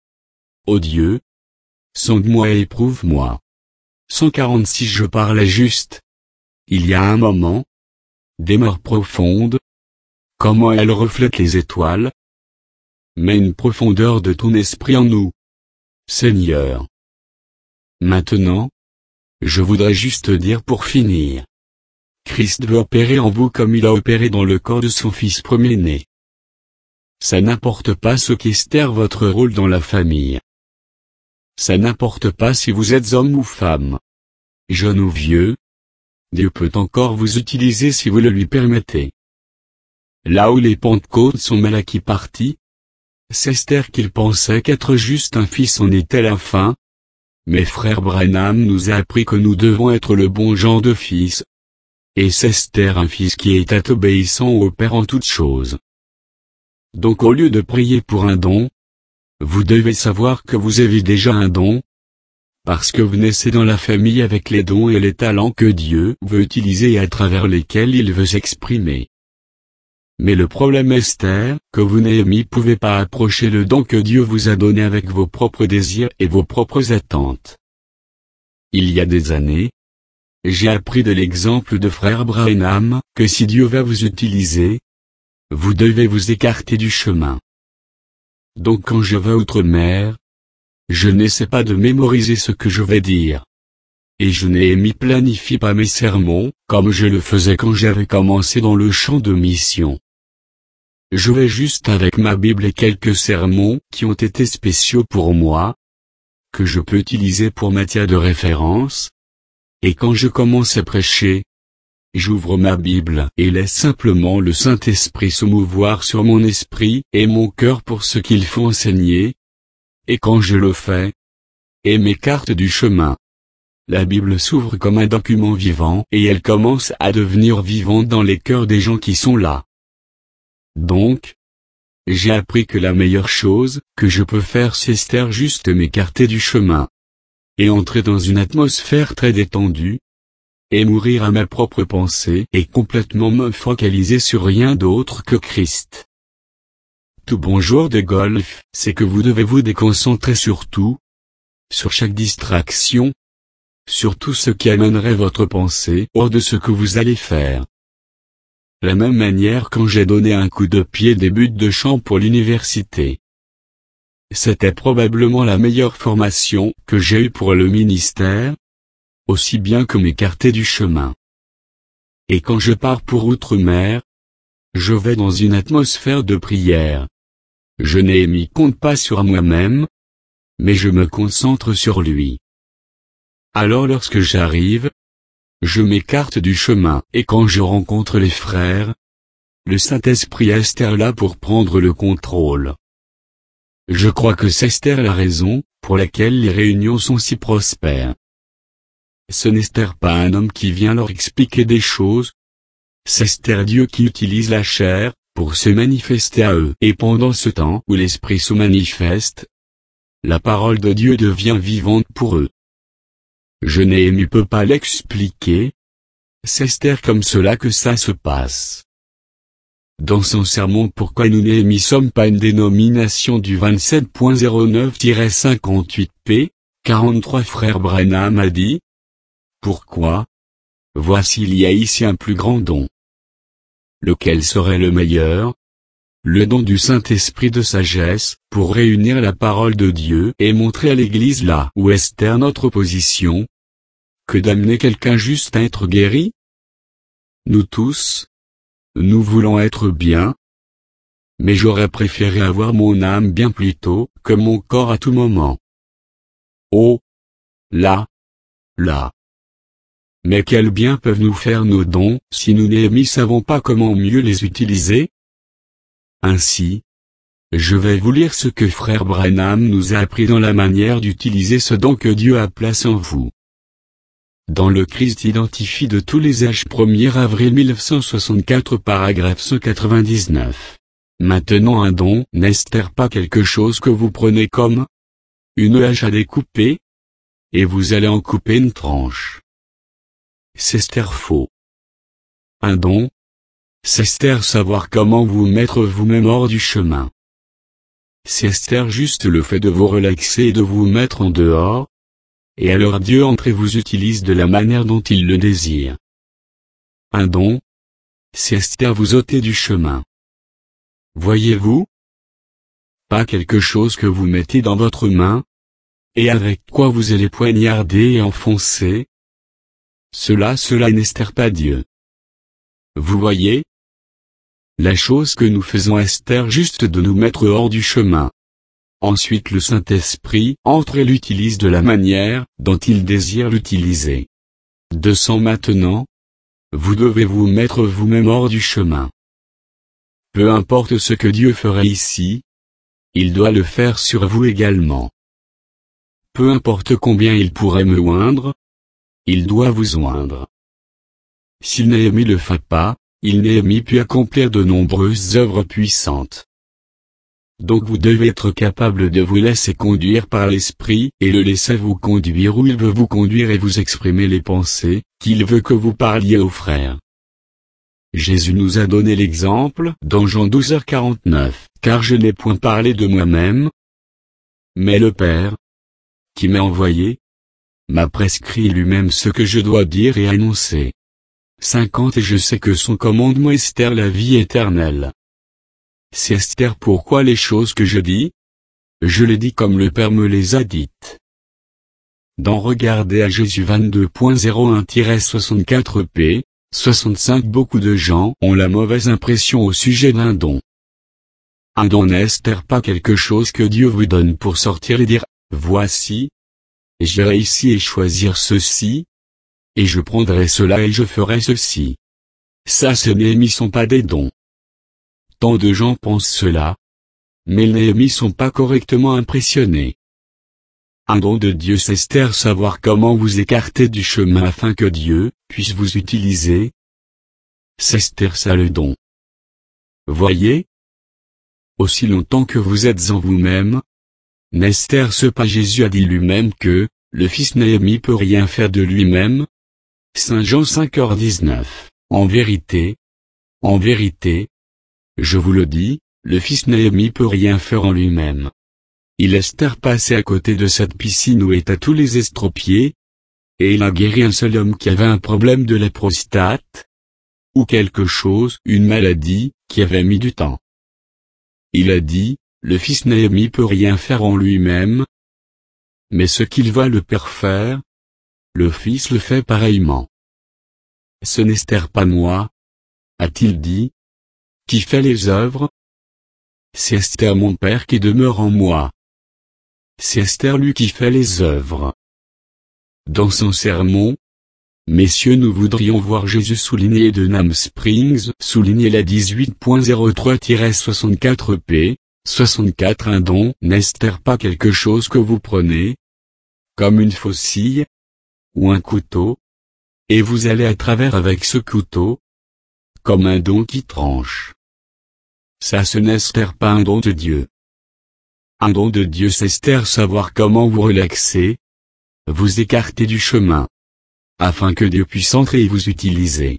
Ô Dieu, sonde-moi et éprouve-moi. cent quarante-six. Je parlais juste. Il y a un moment. Des mers profondes. Comment elles reflètent les étoiles. Mets une profondeur de ton esprit en nous. Seigneur. Maintenant, je voudrais juste dire pour finir. Christ veut opérer en vous comme il a opéré dans le corps de son fils premier-né. Ça n'importe pas ce qu'Esther votre rôle dans la famille. Ça n'importe pas si vous êtes homme ou femme. Jeune ou vieux. Dieu peut encore vous utiliser si vous le lui permettez. Là où les Pentecôtes sont Malachie partis, c'est Esther qu'il pensait qu'être juste un fils en était la fin. Mais frère Branham nous a appris que nous devons être le bon genre de fils. Et c'est Esther un fils qui est obéissant au Père en toutes choses. Donc au lieu de prier pour un don, vous devez savoir que vous avez déjà un don, parce que vous naissez dans la famille avec les dons et les talents que Dieu veut utiliser et à travers lesquels il veut s'exprimer. Mais le problème Esther, que vous Néhémie pouvez pas approcher le don que Dieu vous a donné avec vos propres désirs et vos propres attentes. Il y a des années, j'ai appris de l'exemple de frère Branham, que si Dieu va vous utiliser, vous devez vous écarter du chemin. Donc quand je vais outre-mer, je n'essaie pas de mémoriser ce que je vais dire. Et je Néhémie planifie pas mes sermons, comme je le faisais quand j'avais commencé dans le champ de mission. Je vais juste avec ma Bible et quelques sermons qui ont été spéciaux pour moi, que je peux utiliser pour matière de référence. Et quand je commence à prêcher, j'ouvre ma Bible et laisse simplement le Saint-Esprit se mouvoir sur mon esprit et mon cœur pour ce qu'il faut enseigner. Et quand je le fais, et m'écarte du chemin, la Bible s'ouvre comme un document vivant et elle commence à devenir vivante dans les cœurs des gens qui sont là. Donc, j'ai appris que la meilleure chose que je peux faire c'est Esther juste m'écarter du chemin. Et entrer dans une atmosphère très détendue. Et mourir à ma propre pensée et complètement me focaliser sur rien d'autre que Christ. Tout bon joueur de golf, c'est que vous devez vous déconcentrer sur tout. Sur chaque distraction. Sur tout ce qui amènerait votre pensée hors de ce que vous allez faire. La même manière quand j'ai donné un coup de pied des buts de champ pour l'université. C'était probablement la meilleure formation que j'ai eue pour le ministère, aussi bien que m'écarter du chemin. Et quand je pars pour outre-mer, je vais dans une atmosphère de prière. Je Néhémie compte pas sur moi-même, mais je me concentre sur lui. Alors lorsque j'arrive, je m'écarte du chemin et quand je rencontre les frères, le Saint-Esprit est Esther là pour prendre le contrôle. Je crois que c'est Esther la raison pour laquelle les réunions sont si prospères. Ce n'est Esther pas un homme qui vient leur expliquer des choses. C'est Esther Dieu qui utilise la chair pour se manifester à eux. Et pendant ce temps où l'Esprit se manifeste, la parole de Dieu devient vivante pour eux. Je Néhémie peut pas l'expliquer. C'est Esther comme cela que ça se passe. Dans son sermon Pourquoi nous Néhémie sommes pas une dénomination du vingt-sept zéro neuf cinquante-huit p, quarante-trois frère Branham a dit. Pourquoi? Voici il y a ici un plus grand don. Lequel serait le meilleur? Le don du Saint-Esprit de sagesse, pour réunir la parole de Dieu et montrer à l'Église là où Esther notre position, que d'amener quelqu'un juste à être guéri? Nous tous, nous voulons être bien, mais j'aurais préféré avoir mon âme bien plus tôt que mon corps à tout moment. Oh, là, là. Mais quel bien peuvent nous faire nos dons si nous Néhémie savons pas comment mieux les utiliser? Ainsi, je vais vous lire ce que frère Branham nous a appris dans la manière d'utiliser ce don que Dieu a placé en vous. Dans le Christ identifie de tous les âges premier avril mille neuf cent soixante-quatre paragraphe cent quatre-vingt-dix-neuf. Maintenant un don n'est-ce pas quelque chose que vous prenez comme une hache à découper? et vous allez en couper une tranche. C'est Esther faux. Un don. C'est Esther savoir comment vous mettre vous-même hors du chemin. C'est Esther juste le fait de vous relaxer et de vous mettre en dehors, et alors Dieu entre et vous utilise de la manière dont il le désire. Un don. C'est Esther vous ôter du chemin. Voyez-vous? Pas quelque chose que vous mettez dans votre main, et avec quoi vous allez poignarder et enfoncer. Cela, cela n'estère pas Dieu. Vous voyez? La chose que nous faisons Esther juste de nous mettre hors du chemin. Ensuite le Saint-Esprit entre et l'utilise de la manière dont il désire l'utiliser. deux cents Maintenant, vous devez vous mettre vous-même hors du chemin. Peu importe ce que Dieu ferait ici, il doit le faire sur vous également. Peu importe combien il pourrait me oindre, il doit vous oindre. Si Néhémie le fait pas, il Néhémie pu accomplir de nombreuses œuvres puissantes. Donc vous devez être capable de vous laisser conduire par l'Esprit et le laisser vous conduire où il veut vous conduire et vous exprimer les pensées qu'il veut que vous parliez aux frères. Jésus nous a donné l'exemple dans Jean douze heures quarante-neuf, car je n'ai point parlé de moi-même, mais le Père, qui m'a envoyé, m'a prescrit lui-même ce que je dois dire et annoncer. cinquante Et je sais que son commandement est Esther la vie éternelle. C'est Esther pourquoi les choses que je dis, je les dis comme le Père me les a dites. Dans Regardez à Jésus vingt-deux zéro un soixante-quatre p, soixante-cinq Beaucoup de gens ont la mauvaise impression au sujet d'un don. Un don n'est Esther pas quelque chose que Dieu vous donne pour sortir et dire, voici, j'ai réussi et choisir ceci, et je prendrai cela et je ferai ceci. Ça ce Néhémie sont pas des dons. Tant de gens pensent cela, mais les Néhémie sont pas correctement impressionnés. Un don de Dieu c'est Esther savoir comment vous écarter du chemin afin que Dieu puisse vous utiliser. C'est Esther ça le don. Voyez? Aussi longtemps que vous êtes en vous-même, Esther ce pas Jésus a dit lui-même que, le fils Néhémie peut rien faire de lui-même. Saint Jean cinq heures dix-neuf. En vérité, en vérité, je vous le dis, le fils Néhémie peut rien faire en lui-même. Il Esther passé à côté de cette piscine où étaient tous les estropiés, et il a guéri un seul homme qui avait un problème de la prostate, ou quelque chose, une maladie, qui avait mis du temps. Il a dit, le fils Néhémie peut rien faire en lui-même, mais ce qu'il voit le Père faire, le Fils le fait pareillement. Ce n'est Esther pas moi, a-t-il dit, qui fait les œuvres. C'est Esther mon Père qui demeure en moi. C'est Esther lui qui fait les œuvres. Dans son sermon, messieurs nous voudrions voir Jésus souligné de Nam Springs souligné la dix-huit zéro trois soixante-quatre p, soixante-quatre Un don n'est-Esther pas quelque chose que vous prenez, comme une faucille, ou un couteau, et vous allez à travers avec ce couteau, comme un don qui tranche. Ça ce n'est Esther pas un don de Dieu. Un don de Dieu c'est Esther savoir comment vous relaxer, vous écarter du chemin, afin que Dieu puisse entrer et vous utiliser.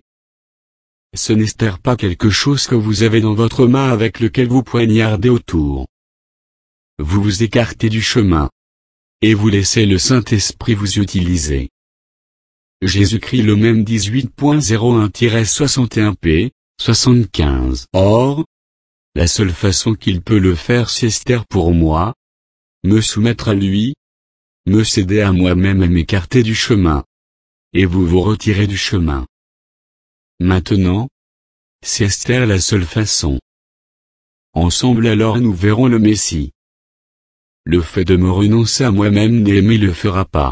Ce n'est Esther pas quelque chose que vous avez dans votre main avec lequel vous poignardez autour. Vous vous écartez du chemin, et vous laissez le Saint-Esprit vous utiliser. Jésus-Christ le même dix-huit zéro un soixante et un p, soixante-quinze Or, la seule façon qu'il peut le faire c'est Esther pour moi, me soumettre à lui, me céder à moi-même et m'écarter du chemin. Et vous vous retirez du chemin. Maintenant, c'est Esther la seule façon. Ensemble alors nous verrons le Messie. Le fait de me renoncer à moi-même Néhémie le fera pas.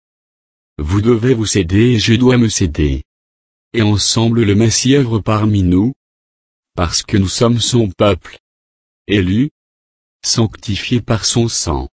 Vous devez vous céder et je dois me céder. Et ensemble le Messie œuvre parmi nous, parce que nous sommes son peuple, élu, sanctifié par son sang.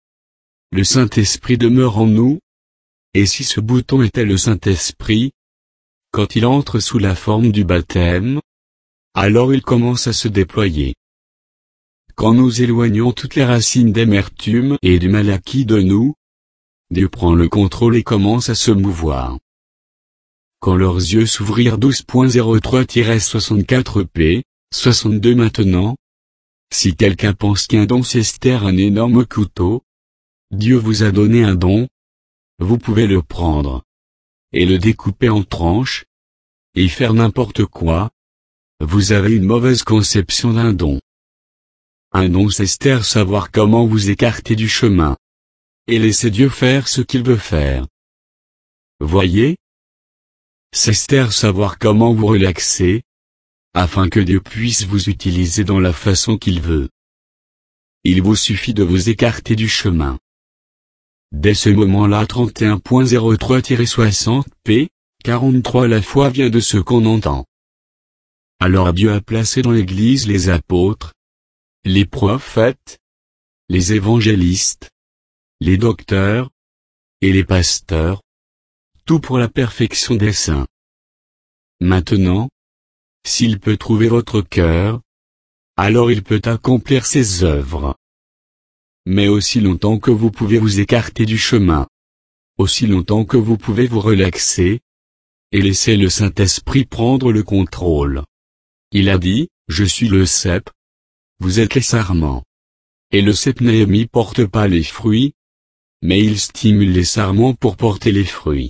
Le Saint-Esprit demeure en nous, et si ce bouton était le Saint-Esprit, quand il entre sous la forme du baptême, alors il commence à se déployer. Quand nous éloignons toutes les racines d'amertume et du mal acquis de nous, Dieu prend le contrôle et commence à se mouvoir. Quand leurs yeux s'ouvrirent douze point zéro trois soixante-quatre p, soixante-deux maintenant. Si quelqu'un pense qu'un don c'est Esther un énorme couteau, Dieu vous a donné un don, vous pouvez le prendre, et le découper en tranches, et faire n'importe quoi. Vous avez une mauvaise conception d'un don. Un don c'est Esther savoir comment vous écarter du chemin. Et laisser Dieu faire ce qu'il veut faire. Voyez? C'est Esther savoir comment vous relaxer, afin que Dieu puisse vous utiliser dans la façon qu'il veut. Il vous suffit de vous écarter du chemin. Dès ce moment-là trente et un point zéro trois soixante p, quarante-trois la foi vient de ce qu'on entend. Alors Dieu a placé dans l'Église les apôtres, les prophètes, les évangélistes, les docteurs, et les pasteurs, tout pour la perfection des saints. Maintenant, s'il peut trouver votre cœur, alors il peut accomplir ses œuvres. Mais aussi longtemps que vous pouvez vous écarter du chemin, aussi longtemps que vous pouvez vous relaxer, et laisser le Saint-Esprit prendre le contrôle. Il a dit, je suis le cep, vous êtes les sarments. Et le cep Néhémie porte pas les fruits, mais il stimule les sarments pour porter les fruits.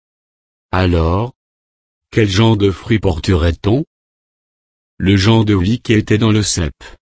Alors, quel genre de fruits porterait-on? Le genre de vie qui était dans le cep.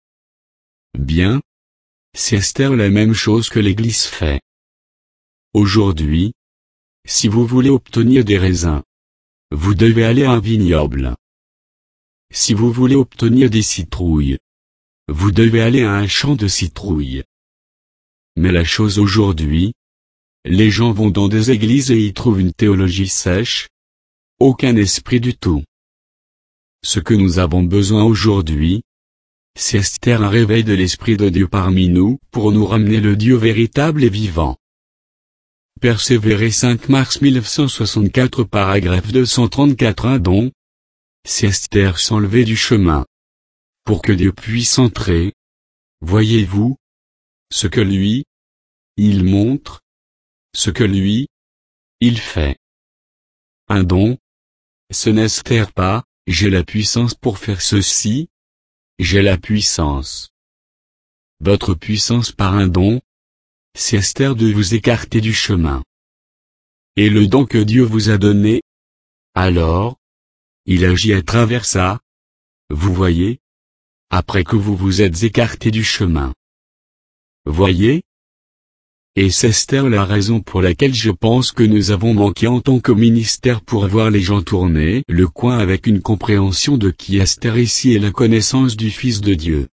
Bien. C'est Esther la même chose que l'Église fait. Aujourd'hui, si vous voulez obtenir des raisins, vous devez aller à un vignoble. Si vous voulez obtenir des citrouilles, vous devez aller à un champ de citrouilles. Mais la chose aujourd'hui, les gens vont dans des églises et y trouvent une théologie sèche, aucun esprit du tout. Ce que nous avons besoin aujourd'hui, c'est Esther un réveil de l'Esprit de Dieu parmi nous pour nous ramener le Dieu véritable et vivant. Persévérer cinq mars mille neuf cent soixante-quatre paragraphe deux cent trente-quatre un don, c'est Esther s'enlever du chemin. Pour que Dieu puisse entrer, voyez-vous, ce que lui, il montre, ce que lui, il fait. Un don, ce n'est Esther pas, j'ai la puissance pour faire ceci, j'ai la puissance. Votre puissance par un don, c'est Esther de vous écarter du chemin. Et le don que Dieu vous a donné, alors, il agit à travers ça, vous voyez, après que vous vous êtes écarté du chemin. Voyez? Et c'est Esther la raison pour laquelle je pense que nous avons manqué en tant que ministère pour voir les gens tourner le coin avec une compréhension de qui Esther ici et la connaissance du Fils de Dieu.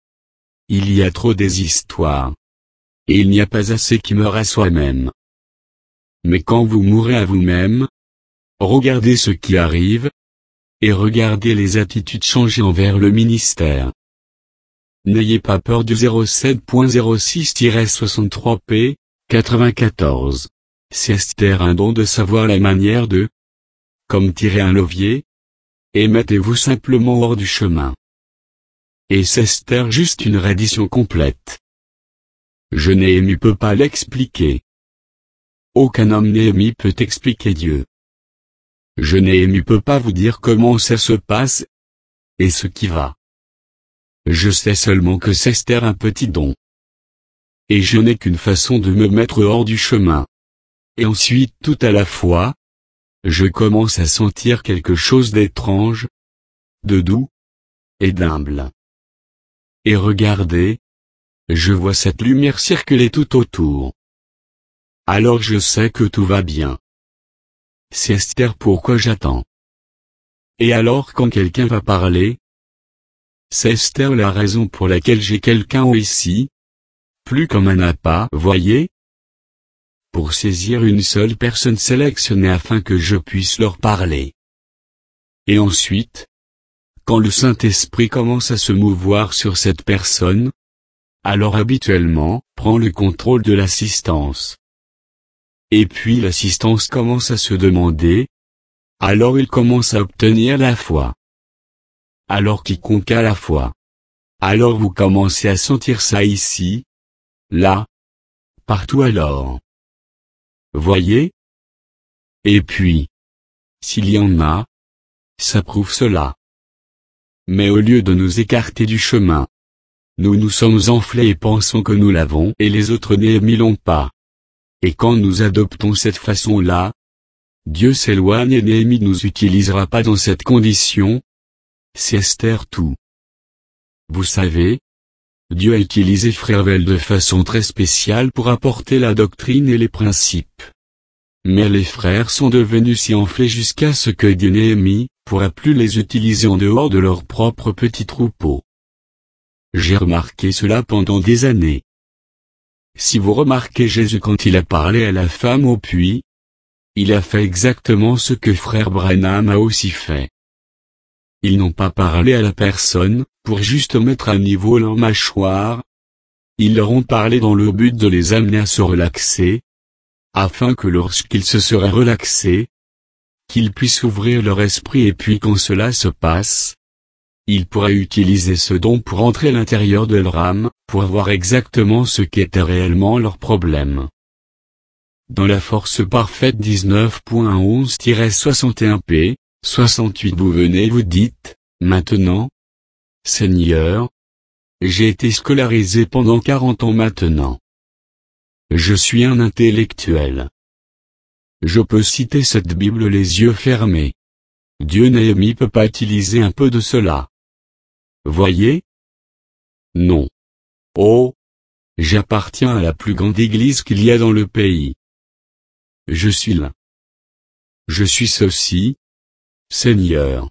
Il y a trop des histoires. Et il n'y a pas assez qui meurent à soi-même. Mais quand vous mourrez à vous-même, regardez ce qui arrive, et regardez les attitudes changer envers le ministère. N'ayez pas peur du zéro sept point zéro six soixante-trois p, quatre-vingt-quatorze. C'est Esther un don de savoir la manière de, comme tirer un levier, et mettez-vous simplement hors du chemin. Et c'est Esther juste une reddition complète. Je Néhémie peut pas l'expliquer. Aucun homme Néhémie peut expliquer Dieu. Je Néhémie peut pas vous dire comment ça se passe, et ce qui va. Je sais seulement que c'est Esther un petit don. Et je n'ai qu'une façon de me mettre hors du chemin. Et ensuite tout à la fois, je commence à sentir quelque chose d'étrange, de doux, et d'humble. Et regardez, je vois cette lumière circuler tout autour. Alors je sais que tout va bien. C'est Esther pourquoi j'attends. Et alors quand quelqu'un va parler, c'est Esther la raison pour laquelle j'ai quelqu'un ici, plus comme un appât, voyez, pour saisir une seule personne sélectionnée afin que je puisse leur parler. Et ensuite, quand le Saint-Esprit commence à se mouvoir sur cette personne, alors habituellement, prend le contrôle de l'assistance. Et puis l'assistance commence à se demander, alors il commence à obtenir la foi. Alors quiconque a la foi. Alors vous commencez à sentir ça ici, là, partout alors. Voyez? Et puis, s'il y en a, ça prouve cela. Mais au lieu de nous écarter du chemin, nous nous sommes enflés et pensons que nous l'avons et les autres Néhémie l'ont pas. Et quand nous adoptons cette façon-là, Dieu s'éloigne et Néhémie nous utilisera pas dans cette condition. C'est Esther tout. Vous savez, Dieu a utilisé Frère Vel de façon très spéciale pour apporter la doctrine et les principes. Mais les frères sont devenus si enflés jusqu'à ce que Dieu Néhémie pourra plus les utiliser en dehors de leur propre petit troupeau. J'ai remarqué cela pendant des années. Si vous remarquez Jésus quand il a parlé à la femme au puits, il a fait exactement ce que Frère Branham a aussi fait. Ils n'ont pas parlé à la personne, pour juste mettre à niveau leur mâchoire. Ils leur ont parlé dans le but de les amener à se relaxer, afin que lorsqu'ils se seraient relaxés, qu'ils puissent ouvrir leur esprit et puis quand cela se passe, ils pourraient utiliser ce don pour entrer à l'intérieur de leur âme, pour voir exactement ce qu'était réellement leur problème. Dans la force parfaite dix-neuf point onze soixante et un p, soixante-huit vous venez vous dites, maintenant, Seigneur, j'ai été scolarisé pendant quarante ans maintenant. Je suis un intellectuel. Je peux citer cette Bible les yeux fermés. Dieu Néhémie peut pas utiliser un peu de cela. Voyez? Non. Oh! J'appartiens à la plus grande église qu'il y a dans le pays. Je suis là. Je suis ceci, Seigneur.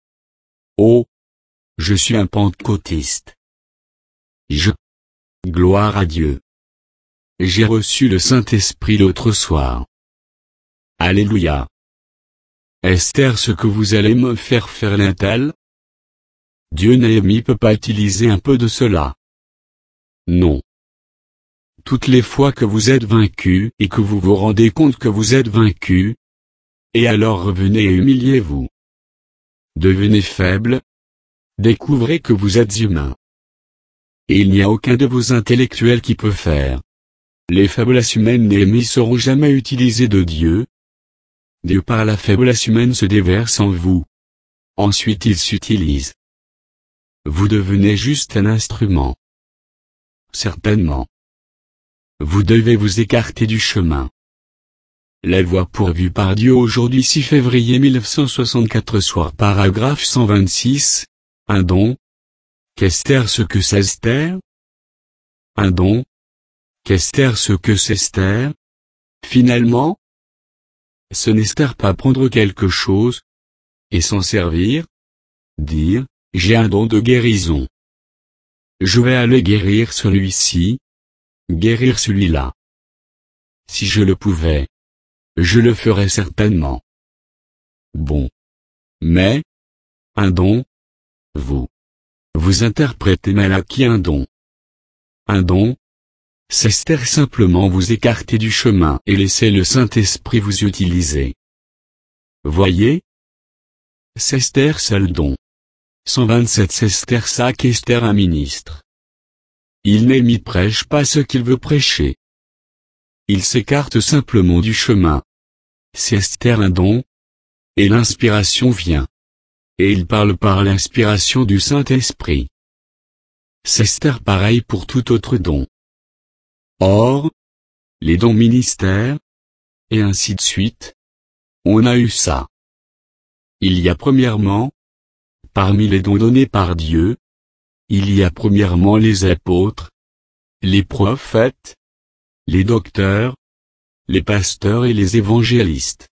Oh! Je suis un pentecôtiste. Je. Gloire à Dieu. J'ai reçu le Saint-Esprit l'autre soir. Alléluia. Esther, ce que vous allez me faire faire l'intel? Dieu Néhémie peut pas utiliser un peu de cela. Non. Toutes les fois que vous êtes vaincu et que vous vous rendez compte que vous êtes vaincu, et alors revenez et humiliez-vous. Devenez faible. Découvrez que vous êtes humain. Et il n'y a aucun de vos intellectuels qui peut faire. Les faiblesses humaines Néhémie seront jamais utilisées de Dieu. Dieu par la faiblesse humaine se déverse en vous. Ensuite il s'utilise. Vous devenez juste un instrument. Certainement. Vous devez vous écarter du chemin. La voie pourvue par Dieu aujourd'hui six février mille neuf cent soixante-quatre soir paragraphe cent vingt-six, un don. Qu'Esther ce que c'est Esther? Un don. Qu'Esther ce que c'est Esther? Finalement, ce n'est Esther pas prendre quelque chose, et s'en servir, dire, j'ai un don de guérison. Je vais aller guérir celui-ci, guérir celui-là. Si je le pouvais, je le ferais certainement. Bon. Mais, un don, vous, vous interprétez mal à qui un don. Un don, c'est Esther simplement vous écarter du chemin et laisser le Saint-Esprit vous utiliser. Voyez? C'est Esther seul don. cent vingt-sept c'est Esther sac Esther un ministre. Il Néhémie prêche pas ce qu'il veut prêcher. Il s'écarte simplement du chemin. C'est Esther un don. Et l'inspiration vient. Et il parle par l'inspiration du Saint-Esprit. C'est Esther pareil pour tout autre don. Or, les dons ministères, et ainsi de suite, on a eu ça. Il y a premièrement, parmi les dons donnés par Dieu, il y a premièrement les apôtres, les prophètes, les docteurs, les pasteurs et les évangélistes.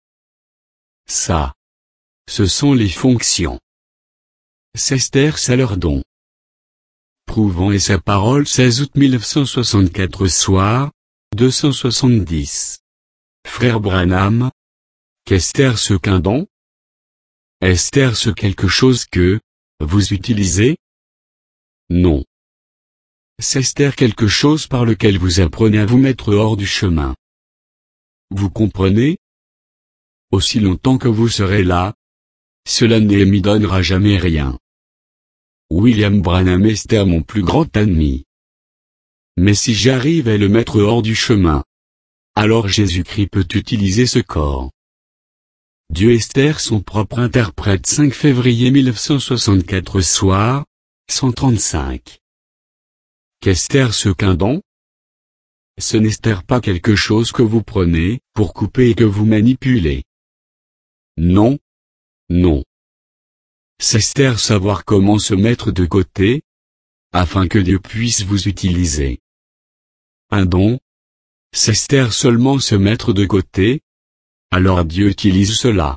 Ça, ce sont les fonctions. C'est Esther c'est leur don. Prouvant et sa parole seize août mille neuf cent soixante-quatre soir, deux cent soixante-dix. Frère Branham. Qu'Esther ce qu'un don? Esther ce quelque chose que, vous utilisez? Non. C'est Esther quelque chose par lequel vous apprenez à vous mettre hors du chemin. Vous comprenez? Aussi longtemps que vous serez là, cela ne m'y donnera jamais rien. William Branham Esther mon plus grand ennemi. Mais si j'arrive à le mettre hors du chemin, alors Jésus-Christ peut utiliser ce corps. Dieu Esther son propre interprète cinq février mille neuf cent soixante-quatre soir, cent trente-cinq. Qu'Esther ce qu'un don? Ce n'est pas quelque chose que vous prenez, pour couper et que vous manipulez. Non. Non. C'est Esther savoir comment se mettre de côté, afin que Dieu puisse vous utiliser. Un don? C'est Esther seulement se mettre de côté, alors Dieu utilise cela.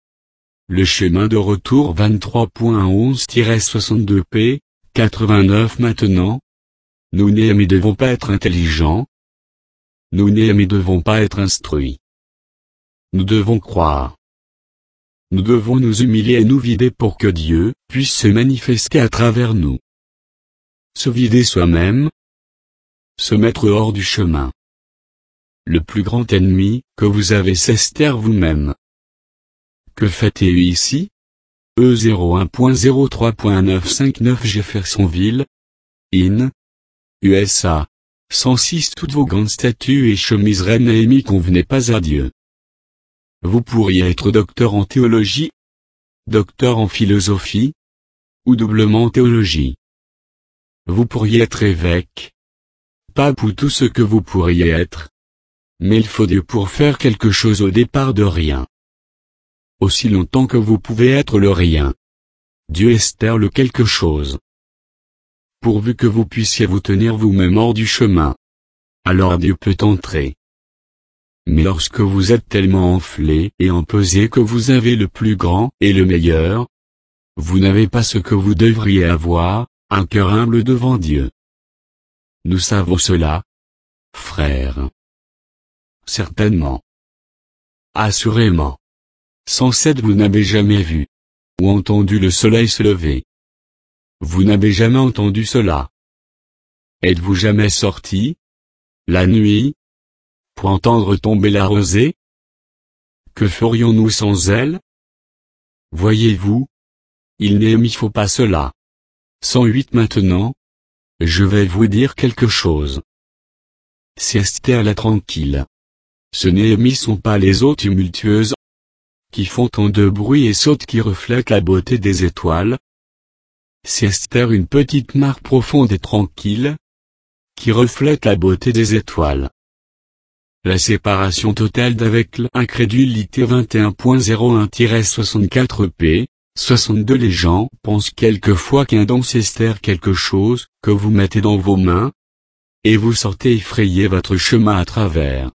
Le chemin de retour vingt-trois point onze soixante-deux p, quatre-vingt-neuf maintenant. Nous ne devons pas être intelligents. Nous ne devons pas être instruits. Nous devons croire. Nous devons nous humilier et nous vider pour que Dieu puisse se manifester à travers nous. Se vider soi-même. Se mettre hors du chemin. Le plus grand ennemi que vous avez c'est Esther vous-même. Que faites-vous ici? E zéro un point zéro trois point neuf cinquante-neuf Jeffersonville, In, U S A. cent six Toutes vos grandes statues et chemises reines Néhémie convenaient pas à Dieu. Vous pourriez être docteur en théologie, docteur en philosophie, ou doublement en théologie. Vous pourriez être évêque, pape ou tout ce que vous pourriez être. Mais il faut Dieu pour faire quelque chose au départ de rien. Aussi longtemps que vous pouvez être le rien, Dieu Esther le quelque chose. Pourvu que vous puissiez vous tenir vous-même hors du chemin, alors Dieu peut entrer. Mais lorsque vous êtes tellement enflé et empesé que vous avez le plus grand et le meilleur, vous n'avez pas ce que vous devriez avoir, un cœur humble devant Dieu. Nous savons cela, frères. Certainement. Assurément. Sans cède vous n'avez jamais vu ou entendu le soleil se lever. Vous n'avez jamais entendu cela. Êtes-vous jamais sorti, la nuit, pour entendre tomber la rosée? Que ferions-nous sans elle? Voyez-vous, il ne faut pas cela. cent huit maintenant, je vais vous dire quelque chose. C'est Esther la tranquille. Ce Néhémie sont pas les eaux tumultueuses, qui font tant de bruit et sautent qui reflètent la beauté des étoiles. C'est Esther une petite mare profonde et tranquille, qui reflète la beauté des étoiles. La séparation totale d'avec l'incrédulité vingt et un point zéro un soixante-quatre p, soixante-deux Les gens pensent quelquefois qu'un don c'est Esther quelque chose que vous mettez dans vos mains, et vous sortez effrayer votre chemin à travers.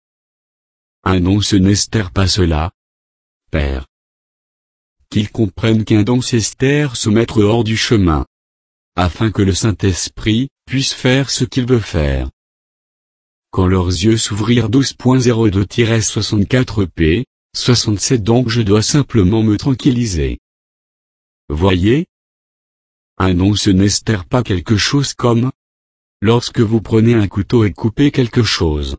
Un don ce n'est pas cela, Père. Qu'ils comprennent qu'un don c'est Esther se mettre hors du chemin, afin que le Saint-Esprit puisse faire ce qu'il veut faire. Quand leurs yeux s'ouvrirent douze point zéro deux soixante-quatre p, soixante-sept Donc je dois simplement me tranquilliser. Voyez? Un don ce n'est pas quelque chose comme lorsque vous prenez un couteau et coupez quelque chose.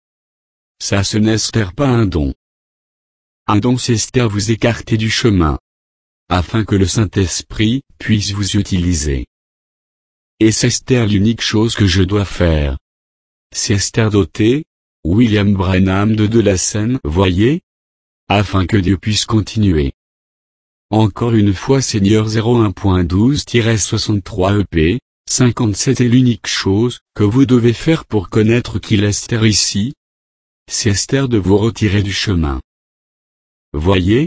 Ça ce n'est pas un don. Un don c'est vous écarter du chemin, afin que le Saint-Esprit puisse vous utiliser. Et c'est l'unique chose que je dois faire. C'est Esther doté, William Branham de de la Seine, voyez? Afin que Dieu puisse continuer. Encore une fois Seigneur zéro un point douze soixante-trois E P, cinquante-sept est l'unique chose que vous devez faire pour connaître qu'il est Esther ici. C'est Esther de vous retirer du chemin. Voyez?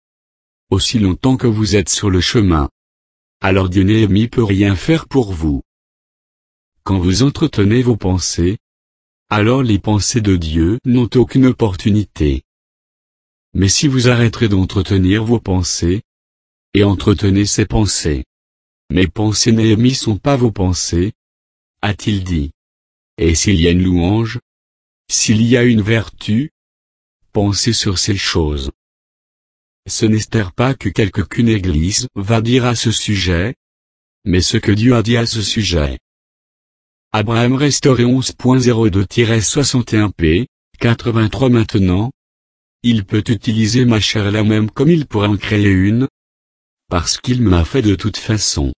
Aussi longtemps que vous êtes sur le chemin, alors Dieu Néhémie peut rien faire pour vous. Quand vous entretenez vos pensées, alors les pensées de Dieu n'ont aucune opportunité. Mais si vous arrêterez d'entretenir vos pensées, et entretenez ces pensées, mes pensées Néhémie sont pas vos pensées, a-t-il dit. Et s'il y a une louange, s'il y a une vertu, pensez sur ces choses. Ce n'est pas que quelque qu'une église va dire à ce sujet, mais ce que Dieu a dit à ce sujet. Abraham restauré onze point zéro deux soixante et un p, quatre-vingt-trois Maintenant, il peut utiliser ma chair là même comme il pourrait en créer une, parce qu'il m'a fait de toute façon.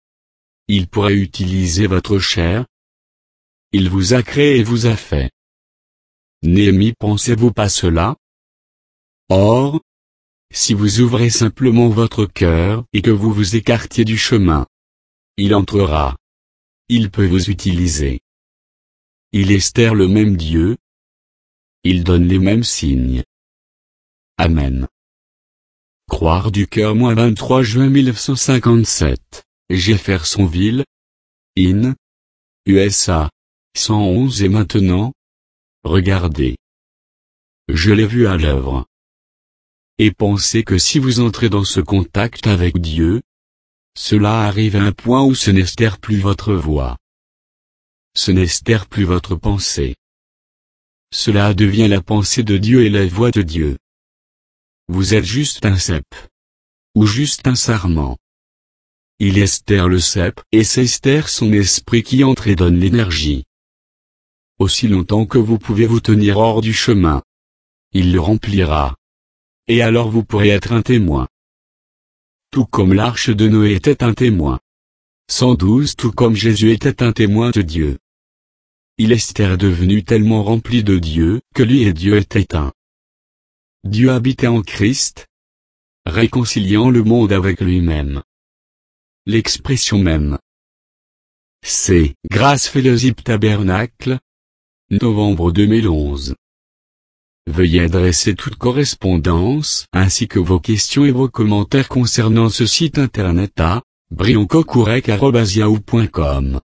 Il pourrait utiliser votre chair. Il vous a créé et vous a fait. Néhémie, pensez-vous pas cela? Or, si vous ouvrez simplement votre cœur et que vous vous écartiez du chemin, il entrera. Il peut vous utiliser. Il est le même Dieu. Il donne les mêmes signes. Amen. Croire du cœur. vingt-trois juin mille neuf cent cinquante-sept, Jeffersonville, in. U S A. cent onze. Et maintenant, regardez. Je l'ai vu à l'œuvre. Et pensez que si vous entrez dans ce contact avec Dieu, cela arrive à un point où ce n'est plus votre voix. Ce n'est plus votre pensée. Cela devient la pensée de Dieu et la voix de Dieu. Vous êtes juste un cep. Ou juste un sarment. Il est le cep, et c'est son esprit qui entre et donne l'énergie. Aussi longtemps que vous pouvez vous tenir hors du chemin, il le remplira. Et alors vous pourrez être un témoin. Tout comme l'arche de Noé était un témoin. cent douze. Tout comme Jésus était un témoin de Dieu. Il est devenu tellement rempli de Dieu, que lui et Dieu étaient un. Dieu habitait en Christ, réconciliant le monde avec lui-même. L'expression même. C'est Grace Fellowship Tabernacle, novembre deux mille onze. Veuillez adresser toute correspondance, ainsi que vos questions et vos commentaires concernant ce site internet à brioncocourec arobase yahoo point com.